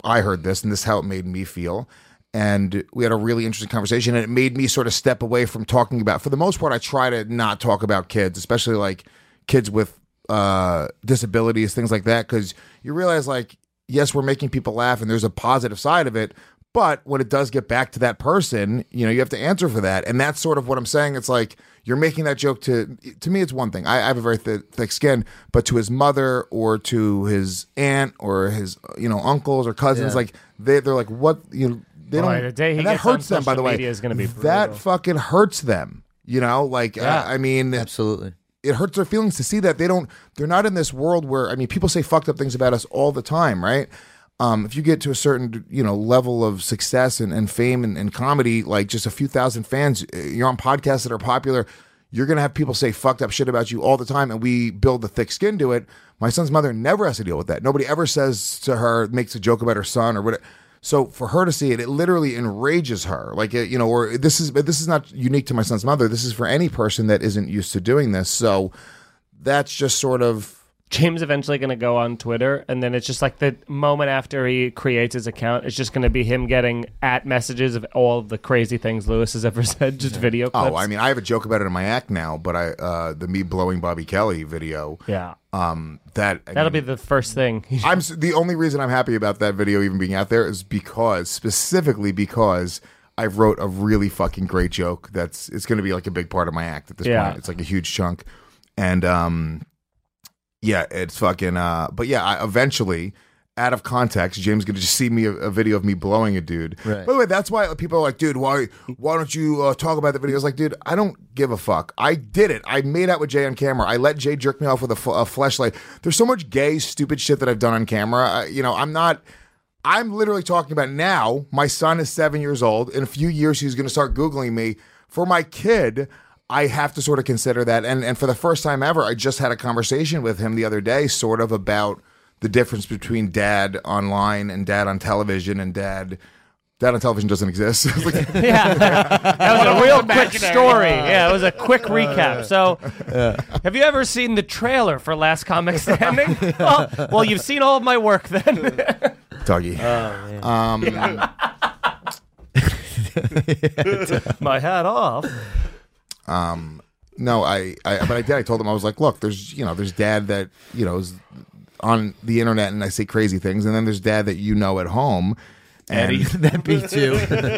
I heard this, and this is how it made me feel. And we had a really interesting conversation, and it made me sort of step away from talking about, for the most part, I try to not talk about kids, especially like kids with disabilities, things like that, because you realize, like, yes, we're making people laugh and there's a positive side of it, but when it does get back to that person, you know, you have to answer for that. And that's sort of what I'm saying. It's like, you're making that joke to me, it's one thing. I have a very thick skin, but to his mother or to his aunt or his, you know, uncles or cousins, like, they're like, what, you know, they don't, the day he and that gets on hurts them, by the social way. media is gonna be that brutal. fucking hurts them, you know, like, Yeah. I mean, absolutely. It hurts their feelings to see that they're not in this world where, I mean, people say fucked up things about us all the time, right? If you get to a certain, you know, level of success and fame and comedy, like just a few thousand fans, you're on podcasts that are popular, you're going to have people say fucked up shit about you all the time, and we build the thick skin to it. My son's mother never has to deal with that. Nobody ever says to her, makes a joke about her son or whatever. So for her to see it, it literally enrages her. Like, you know, or this is not unique to my son's mother. This is for any person that isn't used to doing this. So that's just sort of... James eventually going to go on Twitter, and then it's just like the moment after he creates his account, it's just going to be him getting at messages of all of the crazy things Lewis has ever said, just video clips. Oh, I mean, I have a joke about it in my act now, but the me blowing Bobby Kelly video. Yeah. That'll be the first thing. The only reason I'm happy about that video even being out there is specifically because I wrote a really fucking great joke it's going to be like a big part of my act at this point. It's like a huge chunk. And yeah, it's fucking but yeah, eventually, out of context, James is going to just see me a video of me blowing a dude. Right. By the way, that's why people are like, dude, why don't you talk about the video? I was like, dude, I don't give a fuck. I did it. I made out with Jay on camera. I let Jay jerk me off with a fleshlight. There's so much gay, stupid shit that I've done on camera. You know, I'm literally talking about now. My son is 7 years old. In a few years, he's going to start Googling me. For my kid, I have to sort of consider that. And for the first time ever, I just had a conversation with him the other day, sort of about the difference between dad online and dad on television, and dad on television doesn't exist. Yeah, that was a real quick story. Yeah, it was a quick recap. So, have you ever seen the trailer for Last Comic Standing? Well, you've seen all of my work then. Doggy. My hat off. No, but I did. I told him, I was like, look, there's dad that, you know, is on the internet and I say crazy things, and then there's dad that you know at home. And Eddie, that beats you.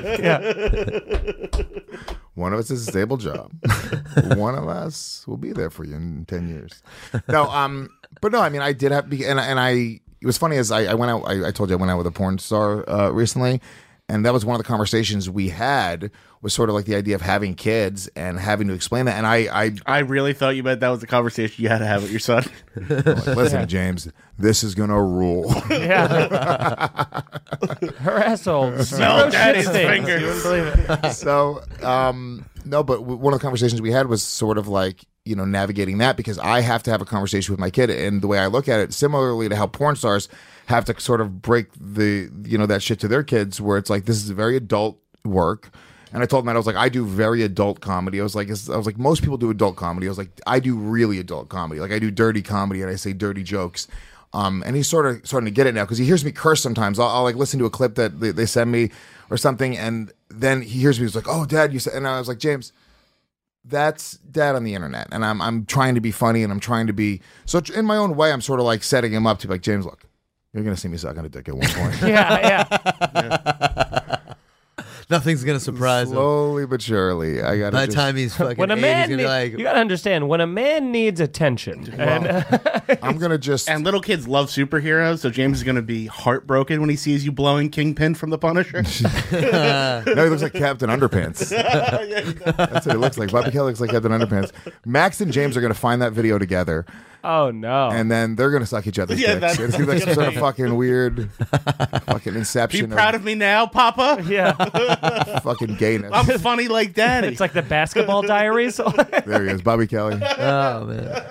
Yeah. One of us has a stable job. One of us will be there for you in 10 years. No, but no, I mean, I did have, it was funny as I went out, I told you I went out with a porn star recently, and that was one of the conversations we had, was sort of like the idea of having kids and having to explain that. And I really thought you meant that was the conversation you had to have with your son. Like, listen, James, this is gonna rule. Yeah. Her asshole. Smell daddy's fingers. You wouldn't believe it. So, no, but one of the conversations we had was sort of like, you know, navigating that, because I have to have a conversation with my kid. And the way I look at it, similarly to how porn stars have to sort of break the, you know, that shit to their kids, where it's like, this is very adult work. And I told him that, I was like, I do very adult comedy. I was like, most people do adult comedy. I was like, I do really adult comedy. Like, I do dirty comedy and I say dirty jokes. And he's sort of starting to get it now, because he hears me curse sometimes. I'll like listen to a clip that they send me or something, and then he hears me. He's like, "Oh, Dad, you said," and I was like, "James, that's Dad on the internet." And I'm trying to be funny, and I'm trying to be, so in my own way, I'm sort of like setting him up to be like, James, look, you're gonna see me sucking a dick at one point. Yeah. Nothing's gonna surprise him. Slowly but surely, I got. By the time he's fucking when a 8, man he's gonna be like, you gotta understand, when a man needs attention, I'm gonna just. And little kids love superheroes, so James is gonna be heartbroken when he sees you blowing Kingpin from The Punisher. No, he looks like Captain Underpants. That's what he looks like. Bobby Kelly looks like Captain Underpants. Max and James are gonna find that video together. Oh no! And then they're gonna suck each other's Yeah, dicks. It's gonna be like some sort of fucking weird, fucking inception. Be proud of me now, Papa. Yeah. Fucking gayness. I'm funny like Daddy. It's like the Basketball Diaries. There he is, Bobby Kelly. oh man.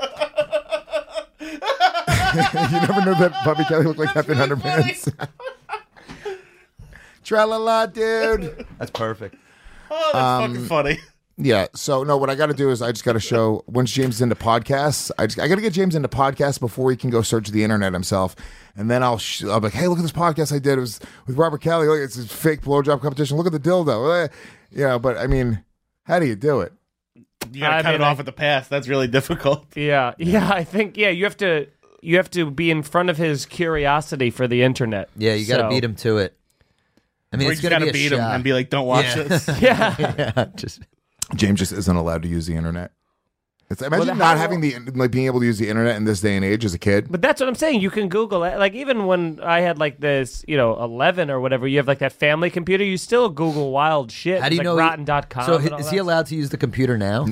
You never knew that Bobby Kelly looked like Captain Underpants. Tra-la-la, dude. That's perfect. Oh, that's fucking funny. Yeah. So no, what I got to do is I just got to show once James is into podcasts. I got to get James into podcasts before he can go search the internet himself, and then I'll be like, hey, look at this podcast I did. It was with Robert Kelly. Look, it's a fake blowjob competition. Look at the dildo. Yeah, but I mean, how do you do it? You gotta cut it off at the pass. That's really difficult. Yeah. I think you have to be in front of his curiosity for the internet. Yeah, you got to beat him to it. I mean, or it's you going to gotta be a beat him shot. and be like, "Don't watch this." Yeah. James just isn't allowed to use the internet. Imagine Well, not having being able to use the internet in this day and age as a kid. But that's what I'm saying. You can Google it. Like even when I had like this, 11 or whatever, you have like that family computer. You still Google wild shit. How do you It's know? like Rotten.com. So and all is that he allowed to use the computer now?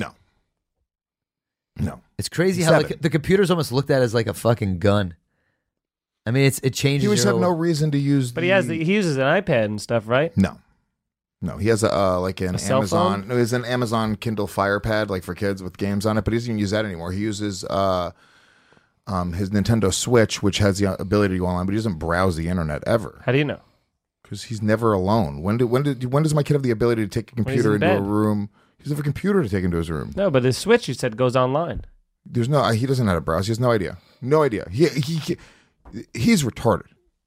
No. It's crazy He's how 7. the computer's almost looked at as like a fucking gun. I mean, it changes. He would your have no whole- reason to use. But he uses an iPad and stuff, right? No, he has an cell Amazon. phone? No, he has an Amazon Kindle Fire Pad, like for kids with games on it. But he doesn't even use that anymore. He uses his Nintendo Switch, which has the ability to go online, but he doesn't browse the internet ever. How do you know? Because he's never alone. When does my kid have the ability to take a When he's computer in into a bed. room? He doesn't have a computer to take into his room. No, but the Switch you said goes online. He doesn't know how to browse. He has no idea. No idea. He's retarded.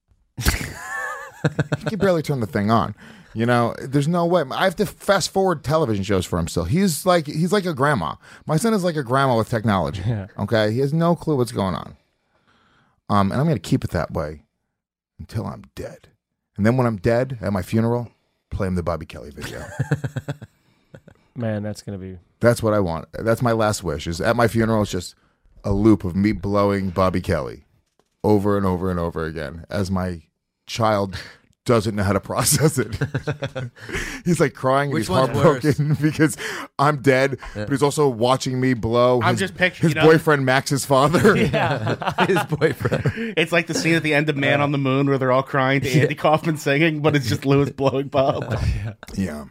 He can barely turn the thing on. There's no way. I have to fast forward television shows for him still. He's like a grandma. My son is like a grandma with technology. Yeah. Okay? He has no clue what's going on. And I'm going to keep it that way until I'm dead. And then when I'm dead at my funeral, play him the Bobby Kelly video. Man, that's gonna be. That's what I want. That's my last wish. Is at my funeral, it's just a loop of me blowing Bobby Kelly over and over and over again as my child doesn't know how to process it. He's like crying and Which he's one's heartbroken because I'm dead, but he's also watching me blow I'm his, just picturing, his boyfriend Max's father. His boyfriend. It's like the scene at the end of Man on the Moon where they're all crying to Andy Kaufman singing, but it's just Lewis blowing Bob. Yeah.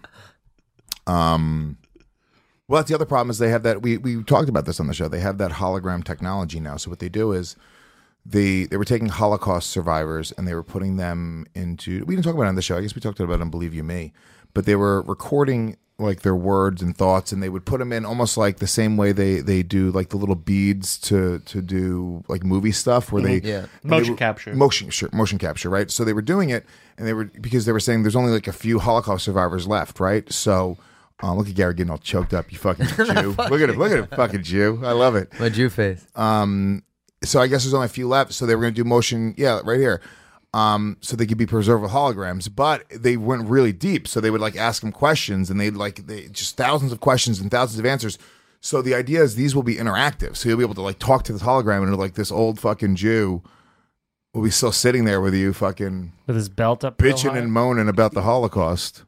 Well, that's the other problem is they have that. We talked about this on the show. They have that hologram technology now. So what they do is they were taking Holocaust survivors and they were putting them into. We didn't talk about it on the show. I guess we talked about it on Believe You Me, but they were recording like their words and thoughts, and they would put them in almost like the same way they do like the little beads to do like movie stuff where motion capture. Motion capture, right? So they were doing it, and because they were saying there's only like a few Holocaust survivors left, right? So. Look at Gary getting all choked up, you fucking Jew. Look at him, fucking Jew. I love it. My Jew face. So I guess there's only a few left. So they were going to do motion, right here. So they could be preserved with holograms, but they went really deep. So they would like ask them questions, and they just thousands of questions and thousands of answers. So the idea is these will be interactive. So you'll be able to like talk to this hologram, and like this old fucking Jew will be still sitting there with you, fucking with his belt up, real bitching high. and moaning about the Holocaust.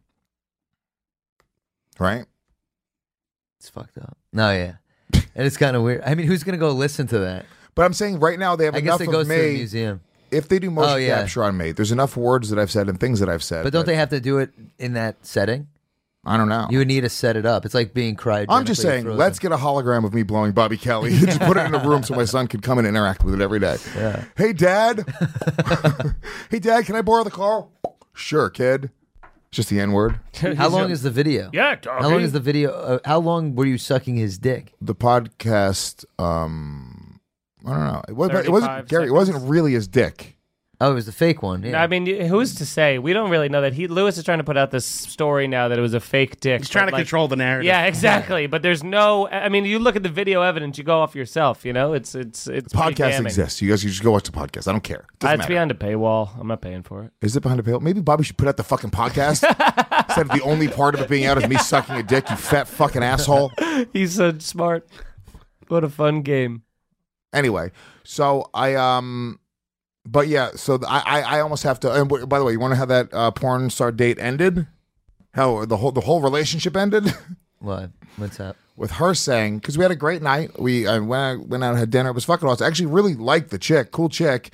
Right? It's fucked up. No, yeah. And it's kind of weird. I mean, who's going to go listen to that? But I'm saying right now they have I enough guess they go of to the me. museum. If they do motion yeah. capture on me, there's enough words that I've said and things that I've said. But don't they have to do it in that setting? I don't know. You would need to set it up. It's like being cryogenically I'm just saying, frozen. let's get a hologram of me blowing Bobby Kelly. Just put it in a room so my son can come and interact with it every day. Yeah. Hey, Dad. Hey, Dad, can I borrow the car? Sure, kid. Just the N-word. How long is the video? Yeah, doggy. How long is the video? How long were you sucking his dick? The podcast, I don't know. It wasn't 35 Gary. It wasn't really his dick. Oh, it was the fake one. Yeah. I mean, who's to say? We don't really know that. Lewis is trying to put out this story now that it was a fake dick. He's trying to control the narrative. Yeah, exactly. But there's no. I mean, you look at the video evidence, you go off yourself. It's The pretty podcast damning. exists. You guys can just go watch the podcast. I don't care. Doesn't It's matter. behind a paywall. I'm not paying for it. Is it behind a paywall? Maybe Bobby should put out the fucking podcast instead of the only part of it being out is me sucking a dick. You fat fucking asshole. He's so smart. What a fun game. Anyway, so but yeah, so I almost have to. And by the way, you want to have that porn star date ended? How the whole relationship ended? What? What's up? With her saying, because we had a great night. I went out and had dinner. It was fucking awesome. I actually really liked the chick. Cool chick.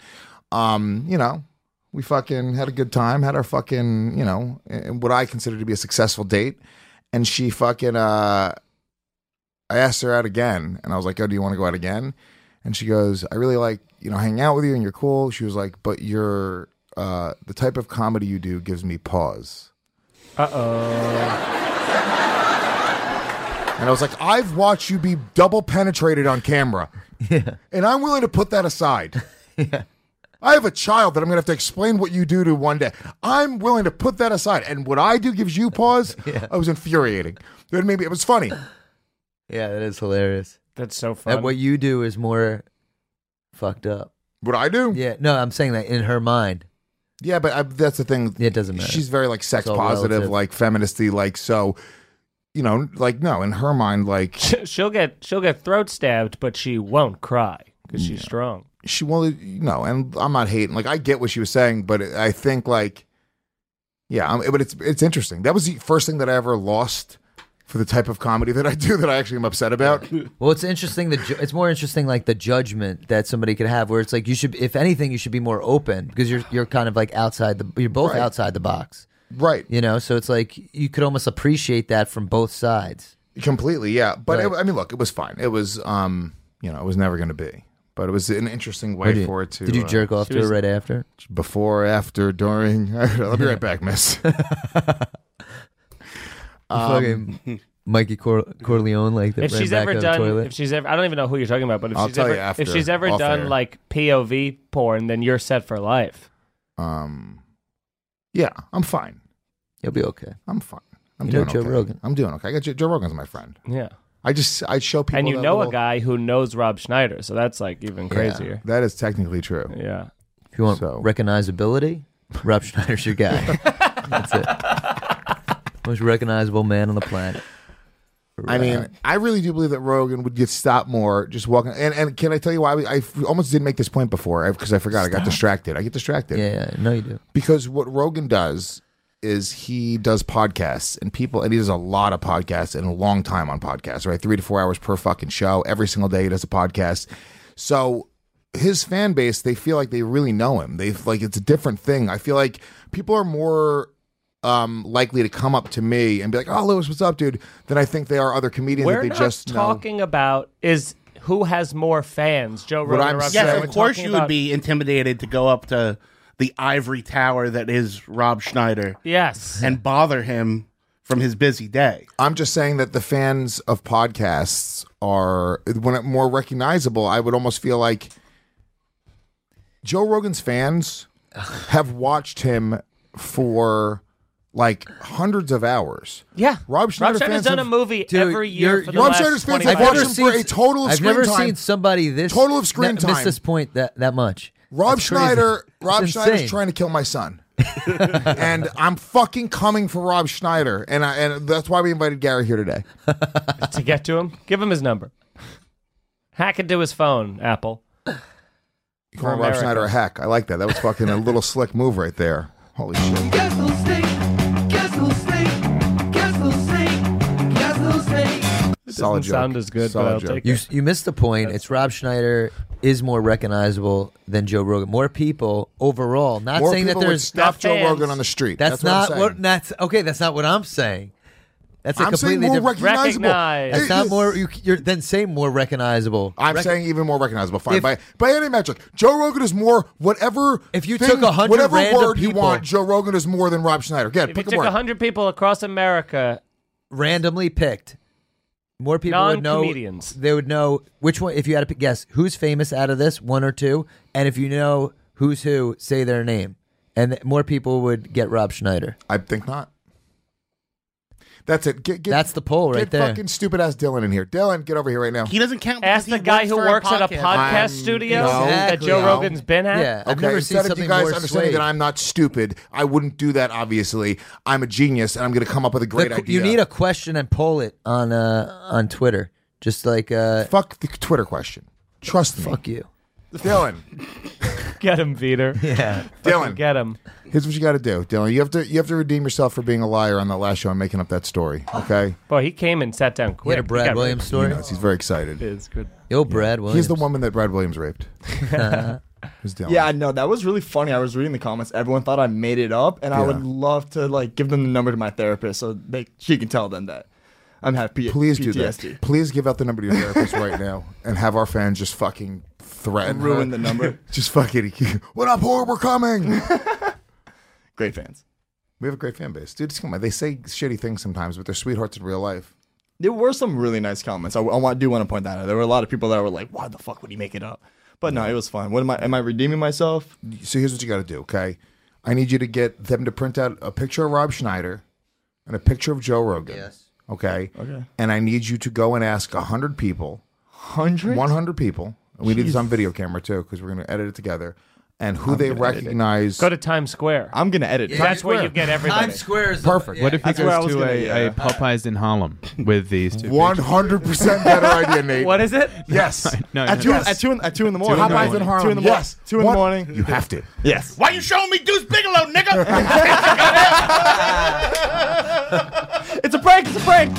We fucking had a good time. Had our fucking, what I consider to be a successful date. And she fucking, I asked her out again. And I was like, oh, do you want to go out again? And she goes, I really like, hanging out with you and you're cool. She was like, but you're, the type of comedy you do gives me pause. Uh-oh. And I was like, I've watched you be double penetrated on camera. Yeah. And I'm willing to put that aside. Yeah. I have a child that I'm going to have to explain what you do to one day. I'm willing to put that aside. And what I do gives you pause. Yeah. I was infuriating. But maybe it was funny. Yeah, that is hilarious. That's so fun. And what you do is more fucked up. What I do? Yeah, no, I'm saying that in her mind. Yeah, but that's the thing. It doesn't matter. She's very like sex It's all positive, relative. like feministy, like so. You know, like no, in her mind, like she'll get throat stabbed, but she won't cry because she's strong. she will. No, and I'm not hating. Like I get what she was saying, but I think like, yeah, but it's interesting. That was the first thing that I ever lost for the type of comedy that I do that I actually am upset about. Well, it's interesting. It's more interesting, like the judgment that somebody could have, where it's like you should, if anything, you should be more open because you're kind of like you're both Right. outside the box, right? You know, so it's like you could almost appreciate that from both sides. Completely, yeah. But Right. I mean, look, it was fine. It was, it was never going to be. But it was an interesting way for it to. Did you jerk off to her right after? Before, after, during. I'll be right back, miss. Fucking Mikey Corleone, like that. If ran she's back ever on the done, toilet. if she's ever, I don't even know who you're talking about, but if I'll she's tell ever, you after, if she's ever off done air. like POV porn, then you're set for life. Yeah, I'm fine. You'll be okay. I'm fine. I'm You know doing Joe okay. Rogan. I'm doing okay. I got Joe Rogan's my friend. Yeah. I show people. And you that know little- a guy who knows Rob Schneider, so that's like even crazier. That is technically true. Yeah. If you want recognizability, Rob Schneider's your guy. That's it. Most recognizable man on the planet. I mean, I really do believe that Rogan would get stopped more just walking. And can I tell you why? I almost didn't make this point before because I forgot. I got distracted. I get distracted. Yeah, no, you do. Because what Rogan does is he does podcasts and he does a lot of podcasts and a long time on podcasts, right? 3 to 4 hours per fucking show. Every single day he does a podcast. So his fan base, they feel like they really know him. They like it's a different thing. I feel like people are more likely to come up to me and be like, "Oh, Lewis, what's up, dude?" than I think they are other comedians We're that they not just know. talking about is who has more fans, Joe Rogan or Rob Schneider. Yes, We're of course talking you would about- be intimidated to go up to the ivory tower that is Rob Schneider. Yes. And bother him from his busy day. I'm just saying that the fans of podcasts are more recognizable. I would almost feel like Joe Rogan's fans have watched him for like hundreds of hours. Yeah. Rob Schneider Rob Schneider's fans done have- a movie every year for the Rob last Schneider's fans 20 have years. watched him for a total of I've screen never time. seen somebody this Total of screen miss time. this point that much. Rob That's crazy. Schneider's It's insane. trying to kill my son. And I'm fucking coming for Rob Schneider. And that's why we invited Gary here today. To get to him, give him his number. Hack into his phone, Apple. You For call Rob America. Schneider a hack. I like that. That was fucking a little slick move right there. Holy shit. Solid joke. sound as good, but Solid I'll joke. take You you missed the point. It's Rob Schneider is more recognizable than Joe Rogan. More people overall. Not More saying that people would there's stop Joe Rogan on the street. That's, That's what I'm not saying. what. That's okay. That's not what I'm saying. That's a I'm saying completely more different. recognizable. That's not more. You're then say more recognizable. I'm saying even more recognizable. Fine. If- By any metric, Joe Rogan is more whatever. If you thing, took 100 whatever random word you people- want, Joe Rogan is more than Rob Schneider. Good. If you Pick a took word. 100 people across America, randomly picked. More people would know. Non-comedians. They would know which one. If you had to guess who's famous out of this, one or two, and if you know who's who, say their name, and more people would get Rob Schneider. I think not. That's it. Get, That's the poll right get there. fucking stupid ass Dylan in here. Dylan, get over here right now. He doesn't count. ask the guy who works at a podcast studio that Joe Rogan's been at. Yeah, I've Okay, never seen instead of something you guys more understanding swayed. that I'm not stupid, I wouldn't do that. Obviously, I'm a genius, and I'm going to come up with a great idea. You need a question and poll it on Twitter. Just like fuck the Twitter question. Trust me. Fuck you, Dylan. Get him, Peter. Yeah, Dylan. Get him. Here's what you got to do, Dylan. You have to redeem yourself for being a liar on that last show and making up that story. Okay. Boy, he came and sat down quick. a Brad He got Williams raped. story? He knows. He's very excited. It is good. Yo, Brad Williams. He's the woman that Brad Williams raped. Who's Dylan? Yeah, I know. That was really funny. I was reading the comments. Everyone thought I made it up, and I Yeah. would love to like give them the number to my therapist so she can tell them that I'm having Please do PTSD. that. Please give out the number to your therapist right now and have our fans just fucking threaten Ruin her. the number. Just fucking, what up, whore? We're coming. Great fans. We have a great fan base. Dude, just come on. They say shitty things sometimes, but they're sweethearts in real life. There were some really nice comments. I do want to point that out. There were a lot of people that were like, "Why the fuck would he make it up?" But no, it was fun. What am I redeeming myself? So here's what you got to do, okay? I need you to get them to print out a picture of Rob Schneider and a picture of Joe Rogan. Yes. Okay. Okay. And I need you to go and ask 100 people. 100 people. And we need this on video camera too, because we're going to edit it together. And who they recognize. Go to Times Square. I'm going to edit. That's where you get everybody. Times Square is perfect. What if he That's where I goes was to gonna a Popeyes in Harlem with these two? 100% better idea, Nate. What is it? Yes. No, At 2 in the morning. Popeyes in Harlem. 2 in the morning. Yes. 2 in the morning. You have to. Yes. Why you showing me Deuce Bigelow, nigga? It's a prank. It's a prank.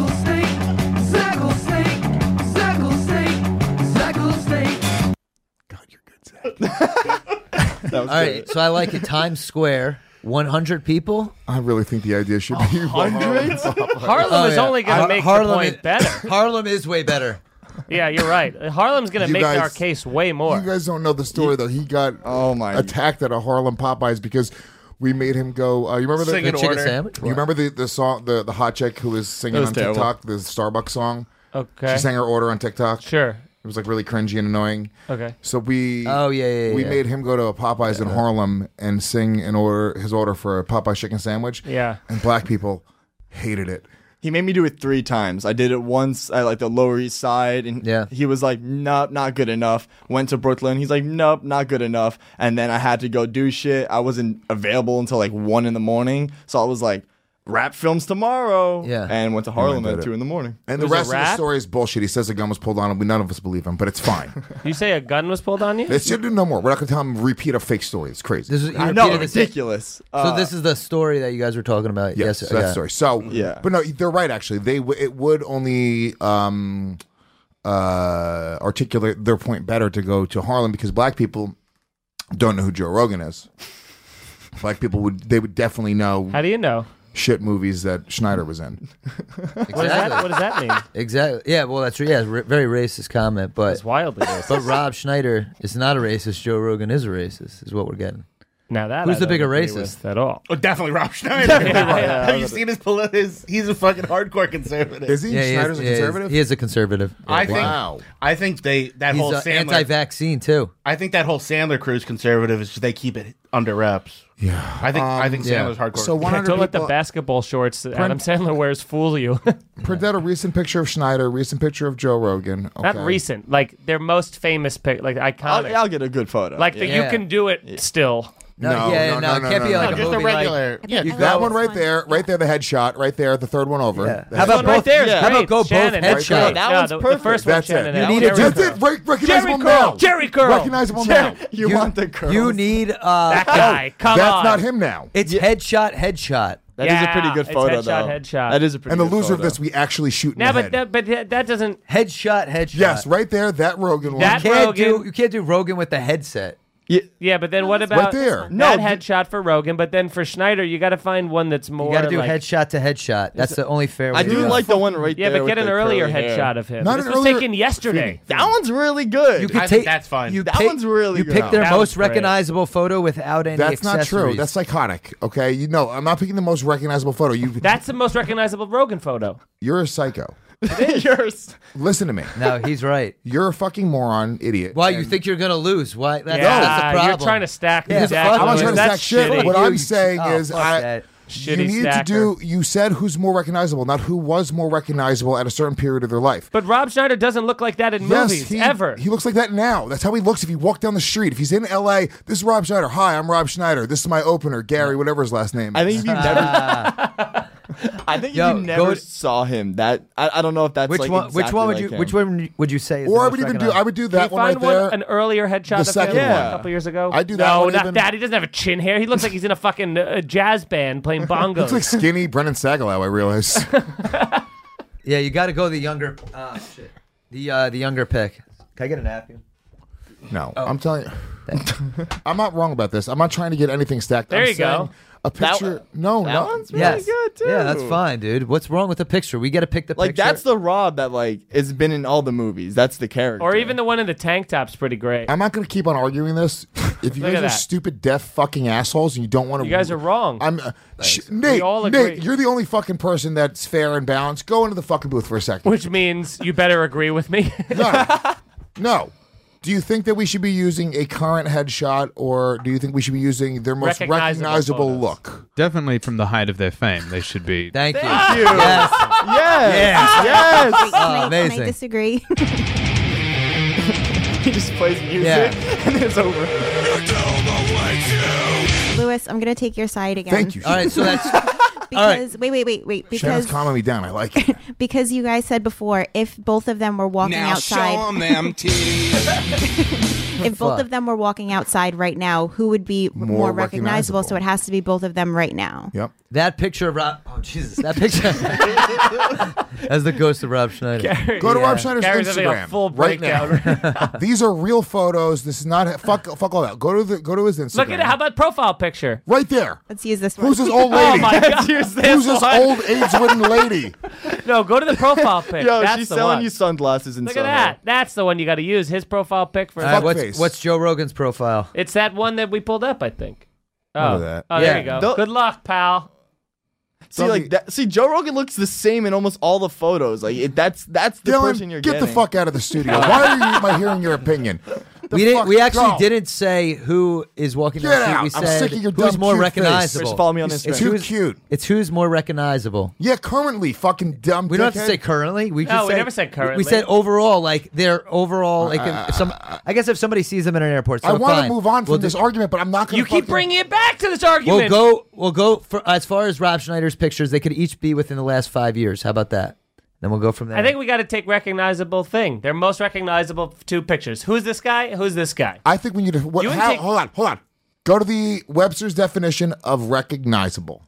God, you're good, Zach. That was All right, so I like it. Times Square, 100 people. I really think the idea should be 100? Harlem is only going to make the point better. Harlem is way better. Yeah, you're right. Harlem's going to You make guys- our case way more. You guys don't know the story though. He got attacked at a Harlem Popeyes because we made him go. You remember Sing the an chicken order. sandwich? You remember the song, the hot chick who was singing It was on terrible. TikTok, the Starbucks song. Okay. She sang her order on TikTok. Sure. It was like really cringy and annoying. Okay. So we yeah. we made him go to a Popeyes in Harlem and sing his order for a Popeyes chicken sandwich. Yeah. And black people hated it. He made me do it 3 times. I did it once at like the Lower East Side, and he was like, "Nope, not good enough." Went to Brooklyn. He's like, "Nope, not good enough." And then I had to go do shit. I wasn't available until like 1 a.m. So I was like, "Rap films tomorrow." Yeah. And went to Harlem did at it. 2 a.m. And the Was it rest of the rap? story is bullshit. He says a gun was pulled on him. None of us believe him, but it's fine. You say a gun was pulled on you? They should do no more. We're not going to tell him repeat a fake story. It's crazy. This is, you I know, repeated the same- ridiculous. So this is the story that you guys were talking about. Yes, so that's the story. So, Yeah. but no, they're right. Actually, it would only articulate their point better to go to Harlem because black people don't know who Joe Rogan is. Black people would definitely know. How do you know? Shit movies that Schneider was in. What does that mean? Exactly. Yeah. Well, that's yeah. Very racist comment, but It's wildly racist. But Rob Schneider is not a racist. Joe Rogan is a racist. Is what we're getting. Now that Who's I the don't bigger agree racist with at all? Oh, definitely Rob Schneider. Yeah. Have you seen his? He's a fucking hardcore conservative. Is he? Yeah, Schneider's a conservative? He is a conservative. I think. Wow. I think that He's whole a Sandler. anti-vaccine too. I think that whole Sandler crew's conservative is just they keep it under wraps. Yeah. I think yeah. Sandler's hardcore. So Yeah, 100 don't let the people- basketball shorts that Adam Sandler wears fool you. Print out a recent picture of Schneider, recent picture of Joe Rogan. Not Okay. recent, like their most famous pic, like iconic. I'll get a good photo. Like you Yeah. can do it still. No, it can't be like a just a movie. regular. Like, Yeah, you That go- one right there, the headshot, right there, the third one over. Yeah. The How about One right both? there is How about great. go Shannon, both that's headshot? great. That No, one's the perfect. first one, That's it. Shannon. You and need Jerry a- That's Curl. it. Recognizable Jerry now. Curl. Jerry Curl. Recognizable now. you want the curls. You need That guy. Come That's on. not him now. It's headshot. That is a pretty Yeah, good it's photo, headshot, though. headshot. That is a pretty And the good loser of photo. this, we actually shoot in No, the but head. that doesn't. Headshot. Yes, right there, that Rogan one. That- Rogan. You can't do Rogan with the headset. Yeah, but then what about right there. that headshot for Rogan? But then for Schneider, you got to find one that's more. You got to do like, headshot to headshot. That's the only fair way. I to do go. like the one right Yeah, there. but get with an the earlier curly hair. headshot of him. Not This an was earlier- taken yesterday. That one's really good. You could I take think that's fine. You That one's really You good. pick their That most was great. recognizable photo without any That's not true. accessories. That's psychotic. Okay, you know, I'm not picking the most recognizable photo. That's the most recognizable Rogan photo. You're a psycho. Yours. Listen to me. No, he's right. You're a fucking moron, idiot. Why you And think you're gonna lose? Why? That's, Yeah, that's the problem. you're trying to stack Yeah, these fuck decks. I'm not trying to That's stack shit. shitty. What You- I'm saying oh, is, fuck that. you Shitty need stacker. to do. You said who's more recognizable, not who was more recognizable at a certain period of their life. But Rob Schneider doesn't look like that in movies ever. He looks like that now. That's how he looks if you walk down the street. If he's in L.A., this is Rob Schneider. Hi, I'm Rob Schneider. This is my opener, Gary, whatever his last name is. I think if you never, I think if Yo, you never go- saw him, that I don't know if that's Which like one? exactly Which one would like you? him. Which one would you say? Is Or the I most would even do. recognizable? I would do Can you that one right find there. an earlier headshot The of second him one. a couple years ago? I do that No, one not even- that. He doesn't have a chin hair. He looks like he's in a fucking jazz band playing bongos. Looks like skinny Brendan Sagalow. I realize. Yeah, you got to go the younger. Shit. The younger pick. Can I get a napkin? No, I'm telling you. I'm not wrong about this. I'm not trying to get anything stacked. There I'm you go. saying A picture? No. one's really Yes. good too. Yeah, that's fine, dude. What's wrong with the picture? We got to pick the Like picture. that's the Rob that like has been in all the movies. That's the character. Or even the one in the tank top's pretty great. I'm not going to keep on arguing this. If you Look guys at are that. stupid, deaf fucking assholes and you don't want to... You guys are wrong. Nate, all agree. Nate, you're the only fucking person that's fair and balanced. Go into the fucking booth for a second. Which means you better agree with me. No. Do you think that we should be using a current headshot, or do you think we should be using their most recognizable look? Definitely from the height of their fame, they should be. Thank you. Yes. Yes. Wait, can I amazing. disagree? He just plays music and it's over. Lewis, I'm going to take your side again. Thank you. All right, so that's... Because wait. Shannon's Because calming me down. I like it. because you guys said before, if both of them were walking outside, show 'em them titties. if both of them were walking outside right now, who would be more recognizable? So it has to be both of them right now. Yep. That picture of Rob... Oh, Jesus. That picture... As the ghost of Rob Schneider. Go to Rob Schneider's Gary's having a Instagram full right breakdown. now. These are real photos. This is not... Fuck all that. Go to his Instagram. Look at it. How about profile picture? Right there. Let's use this one. Who's this old lady? Oh my God. Use this Who's this one. old AIDS-ridden lady? No, go to the profile pic. Yo, That's she's the selling one. you sunglasses and Look at that. That's the one you got to use. His profile pic for. All right, what's Joe Rogan's profile? It's that one that we pulled up, I think. Look Oh, at that. oh, there you go. Good luck, pal. See, like that. See, Joe Rogan looks the same in almost all the photos. Like that's the Dylan, person you're get getting. the fuck out of the studio. Why am I hearing your opinion? We actually didn't say who is walking down Get the street. out. We I'm said sick of your who's dumb more cute recognizable. face. Just follow me on It's Instagram. too cute. It's who's more recognizable. Yeah, currently, fucking dumb. We don't have to dickhead. say currently. We No, just we say, never said currently. We said overall, like they're overall. Like if some, I guess if somebody sees them in an airport, so I want to fine. move on from We'll this argument, but I'm not going You to. keep bringing it back to this argument. We'll go for as far as Rob Schneider's pictures. They could each be within the last 5 years. How about that? Then we'll go from there. I think we got to take recognizable thing. They're most recognizable two pictures. Who's this guy? Who's this guy? I think we need to. You can take- Hold on. Go to the Webster's definition of recognizable.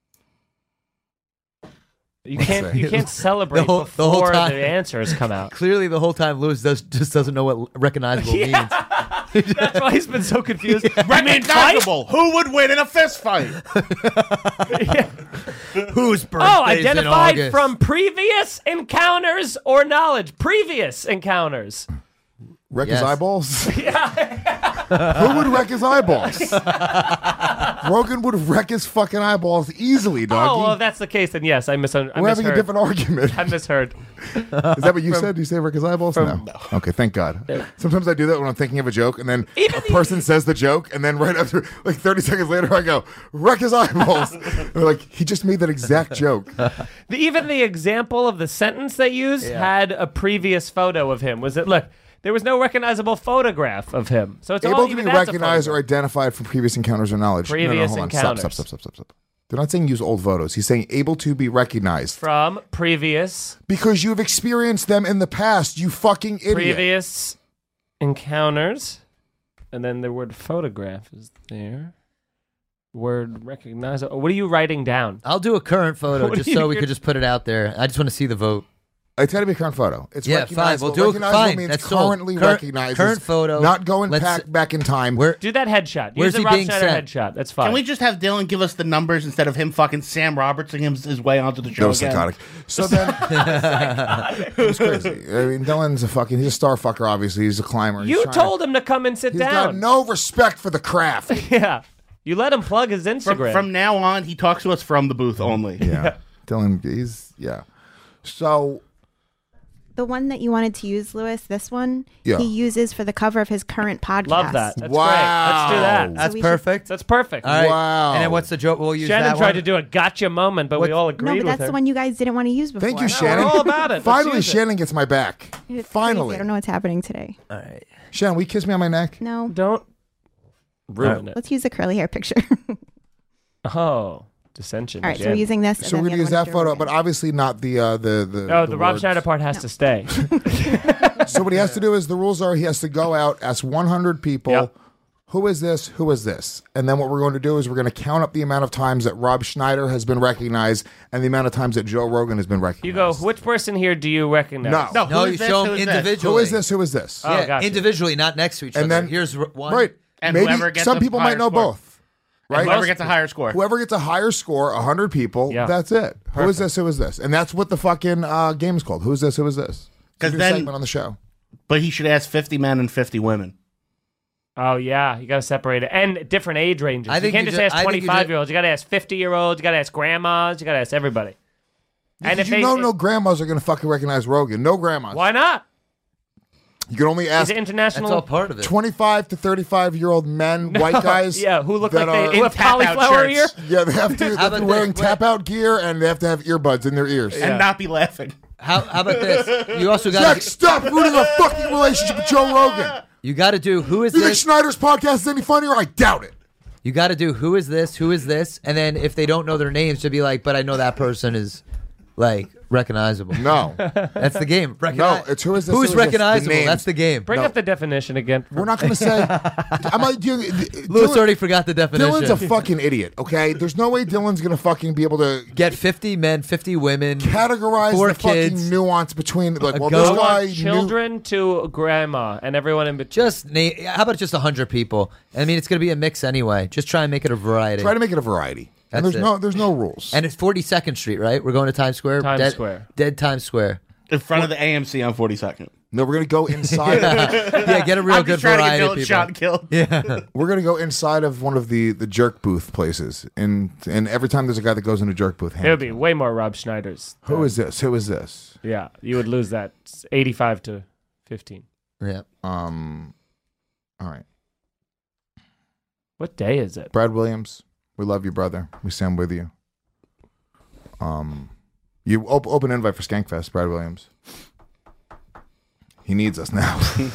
You can't celebrate the whole before time. the answers come out. Clearly, the whole time Lewis just doesn't know what recognizable means. That's why he's been so confused. Recognizable. Who would win in a fist fight? Whose birthday? Oh, identified from previous encounters or knowledge. Previous encounters. Wreck Yes. his eyeballs? Who would wreck his eyeballs? Rogan would wreck his fucking eyeballs easily, doggy. Oh, well, if that's the case, then yes, I misheard. We're having a different argument. I misheard. Is that what you said? Did you say wreck his eyeballs? No. Okay, thank God. Sometimes I do that when I'm thinking of a joke, and then a person says the joke, and then right after, like 30 seconds later, I go, wreck his eyeballs. And they're like, he just made that exact joke. Even the example of the sentence they used had a previous photo of him. Was it, look, there was no recognizable photograph of him. So it's Able all to even be that's a recognized or photograph. identified from previous encounters or knowledge. Previous hold on. encounters. Stop. They're not saying use old photos. He's saying able to be recognized. From previous Because you've experienced them in the past, you fucking idiot. previous encounters. And then the word photograph is there. Word recognizable. What are you writing down? I'll do a current photo What just are so you- we could just put it out there. I just want to see the vote. It's got to be a current photo. It's Yeah, fine. recognizable. We'll do it. Recognizable Fine. means That's sold. currently Current- recognizes. current photo. Not going Let's- back in time. Do that headshot. Where's Use the he Rob being Schneider sent? headshot. That's fine. Can we just have Dylan give us the numbers instead of him fucking Sam Robertson his way onto the show No, again? psychotic. So then, it's crazy. I mean, Dylan's he's a star fucker, obviously. He's a climber. You told him to come and sit He's got down. no respect for the craft. Yeah. You let him plug his Instagram. From now on, he talks to us from the booth only. Yeah. Dylan, So, The one that you wanted to use, Lewis, this one, Yeah. he uses for the cover of his current podcast. Love that. That's Wow. great. Let's do that. That's we should- perfect. That's perfect. All right. Wow. And then what's the joke? We'll use Shannon that tried one. to do a gotcha moment, but we all No, agreed but with that's her. the one you guys didn't want to use before. thank you, No, Shannon. we're all about it. Let's Finally, use it. Shannon gets my back. It's crazy. Finally. I don't know what's happening today. All right. Shannon, will you kiss me on my neck? No. Don't ruin it. Let's use the curly hair picture. Oh, dissension. All right, so again. we're using this. So we're going to use that photo, but obviously not the No, the Rob words. Schneider part has to stay. So what he has to do is the rules are he has to go out, ask 100 people, Yep. who is this, who is this? And then what we're going to do is we're going to count up the amount of times that Rob Schneider has been recognized and the amount of times that Joe Rogan has been recognized. You go, which person here do you recognize? No. No, who you is this? show Who them is this? individually. Who is this? Who is this? Oh, Yeah, gotcha. individually, not next to each And other. then- Here's one. Right. And Maybe whoever gets some the people might higher know score. both. Right? Whoever gets a higher score. Whoever gets a higher score, 100 people, that's it. Who is this? Who is this? And that's what the fucking game is called. Who is this? Who is this? Because then segment on the show. But he should ask 50 men and 50 women. Oh, yeah. You got to separate it. And different age ranges. I think you can't you just ju- ask I think you 25-year-olds. You got to ask 50-year-olds. You got to ask grandmas. You got to ask everybody. And if no grandmas are going to fucking recognize Rogan. No grandmas. Why not? You can only ask Is it international? That's all part of it. 25 to 35-year-old men, white guys. Yeah, who look that like they are- have cauliflower ear. Yeah, they have to be wearing tap-out gear, and they have to have earbuds in their ears. And not be laughing. How about this? You also got Zach, stop ruining our fucking relationship with Joe Rogan. You got to do who is You think this? Schneider's podcast is any funnier? I doubt it. You got to do who is this? Who is this? And then if they don't know their names, to be like, but I know that person is like recognizable. No, that's the game. No, it's who is this? Who's who is this? recognizable? The names. That's the game. Bring up the definition again. We're not going to say. Lewis already forgot the definition. Dylan's a fucking idiot. Okay, there's no way Dylan's going to fucking be able to get 50 men, 50 women, categorize 4 the kids, fucking nuance between like, well, goat. this guy I want children to grandma and everyone in between. Just how about just 100 people? I mean, it's going to be a mix anyway. Just try and make it a variety. Try to make it a variety. And That's there's no rules. And it's 42nd Street, right? We're going to Times Square. Times Square. Dead Times Square. In front of the AMC on 42nd. No, we're gonna go inside. Yeah, get a real I'm good just trying variety to of get Dylan people. shot and killed. Yeah. We're gonna go inside of one of the jerk booth places, and every time there's a guy that goes in a jerk booth, It would be way more Rob Schneiders. Who is this? Who is this? Yeah, you would lose that 85 to 15. Yeah. All right. What day is it? Brad Williams, we love you, brother. We stand with you. You open invite for Skankfest, Brad Williams. He needs us now.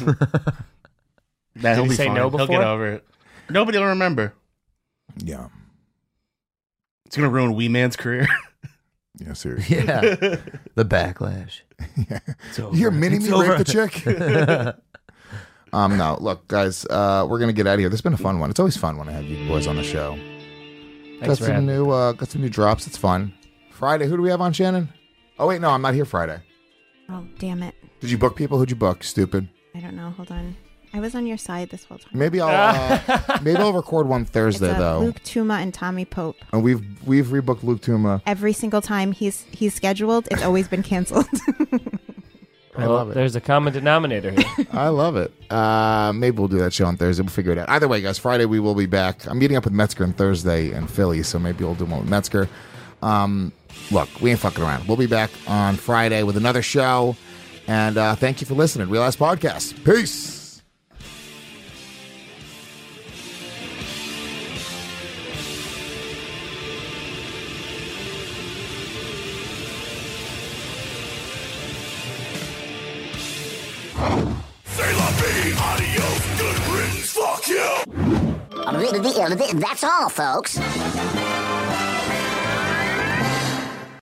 He'll he be say fine. no He'll before? get over it. Nobody will remember. Yeah. It's gonna ruin Wee Man's career. Yeah, seriously. Yeah. The backlash. Yeah. It's over. You hear Mini It's Me over. rape the chick? No, look, guys, we're gonna get out of here. This has been a fun one. It's always fun when I have you boys on the show. Thanks, got some new drops. It's fun. Friday, who do we have on, Shannon? Oh wait, no, I'm not here Friday. Oh, damn it. Did you book people? Who'd you book? Stupid. I don't know. Hold on. I was on your side this whole time. Maybe I'll record one Thursday It's, though. Luke Tuma and Tommy Pope. And we've rebooked Luke Tuma. Every single time he's scheduled, it's always been canceled. I love it. There's a common denominator here. I love it. Maybe we'll do that show on Thursday. We'll figure it out. Either way, guys, Friday we will be back. I'm meeting up with Metzger on Thursday in Philly, so maybe we'll do one with Metzger. Look, we ain't fucking around. We'll be back on Friday with another show. And thank you for listening. Real Ass Podcast. Peace. Say la vie, adios, good riddance, fuck you. That's all, folks.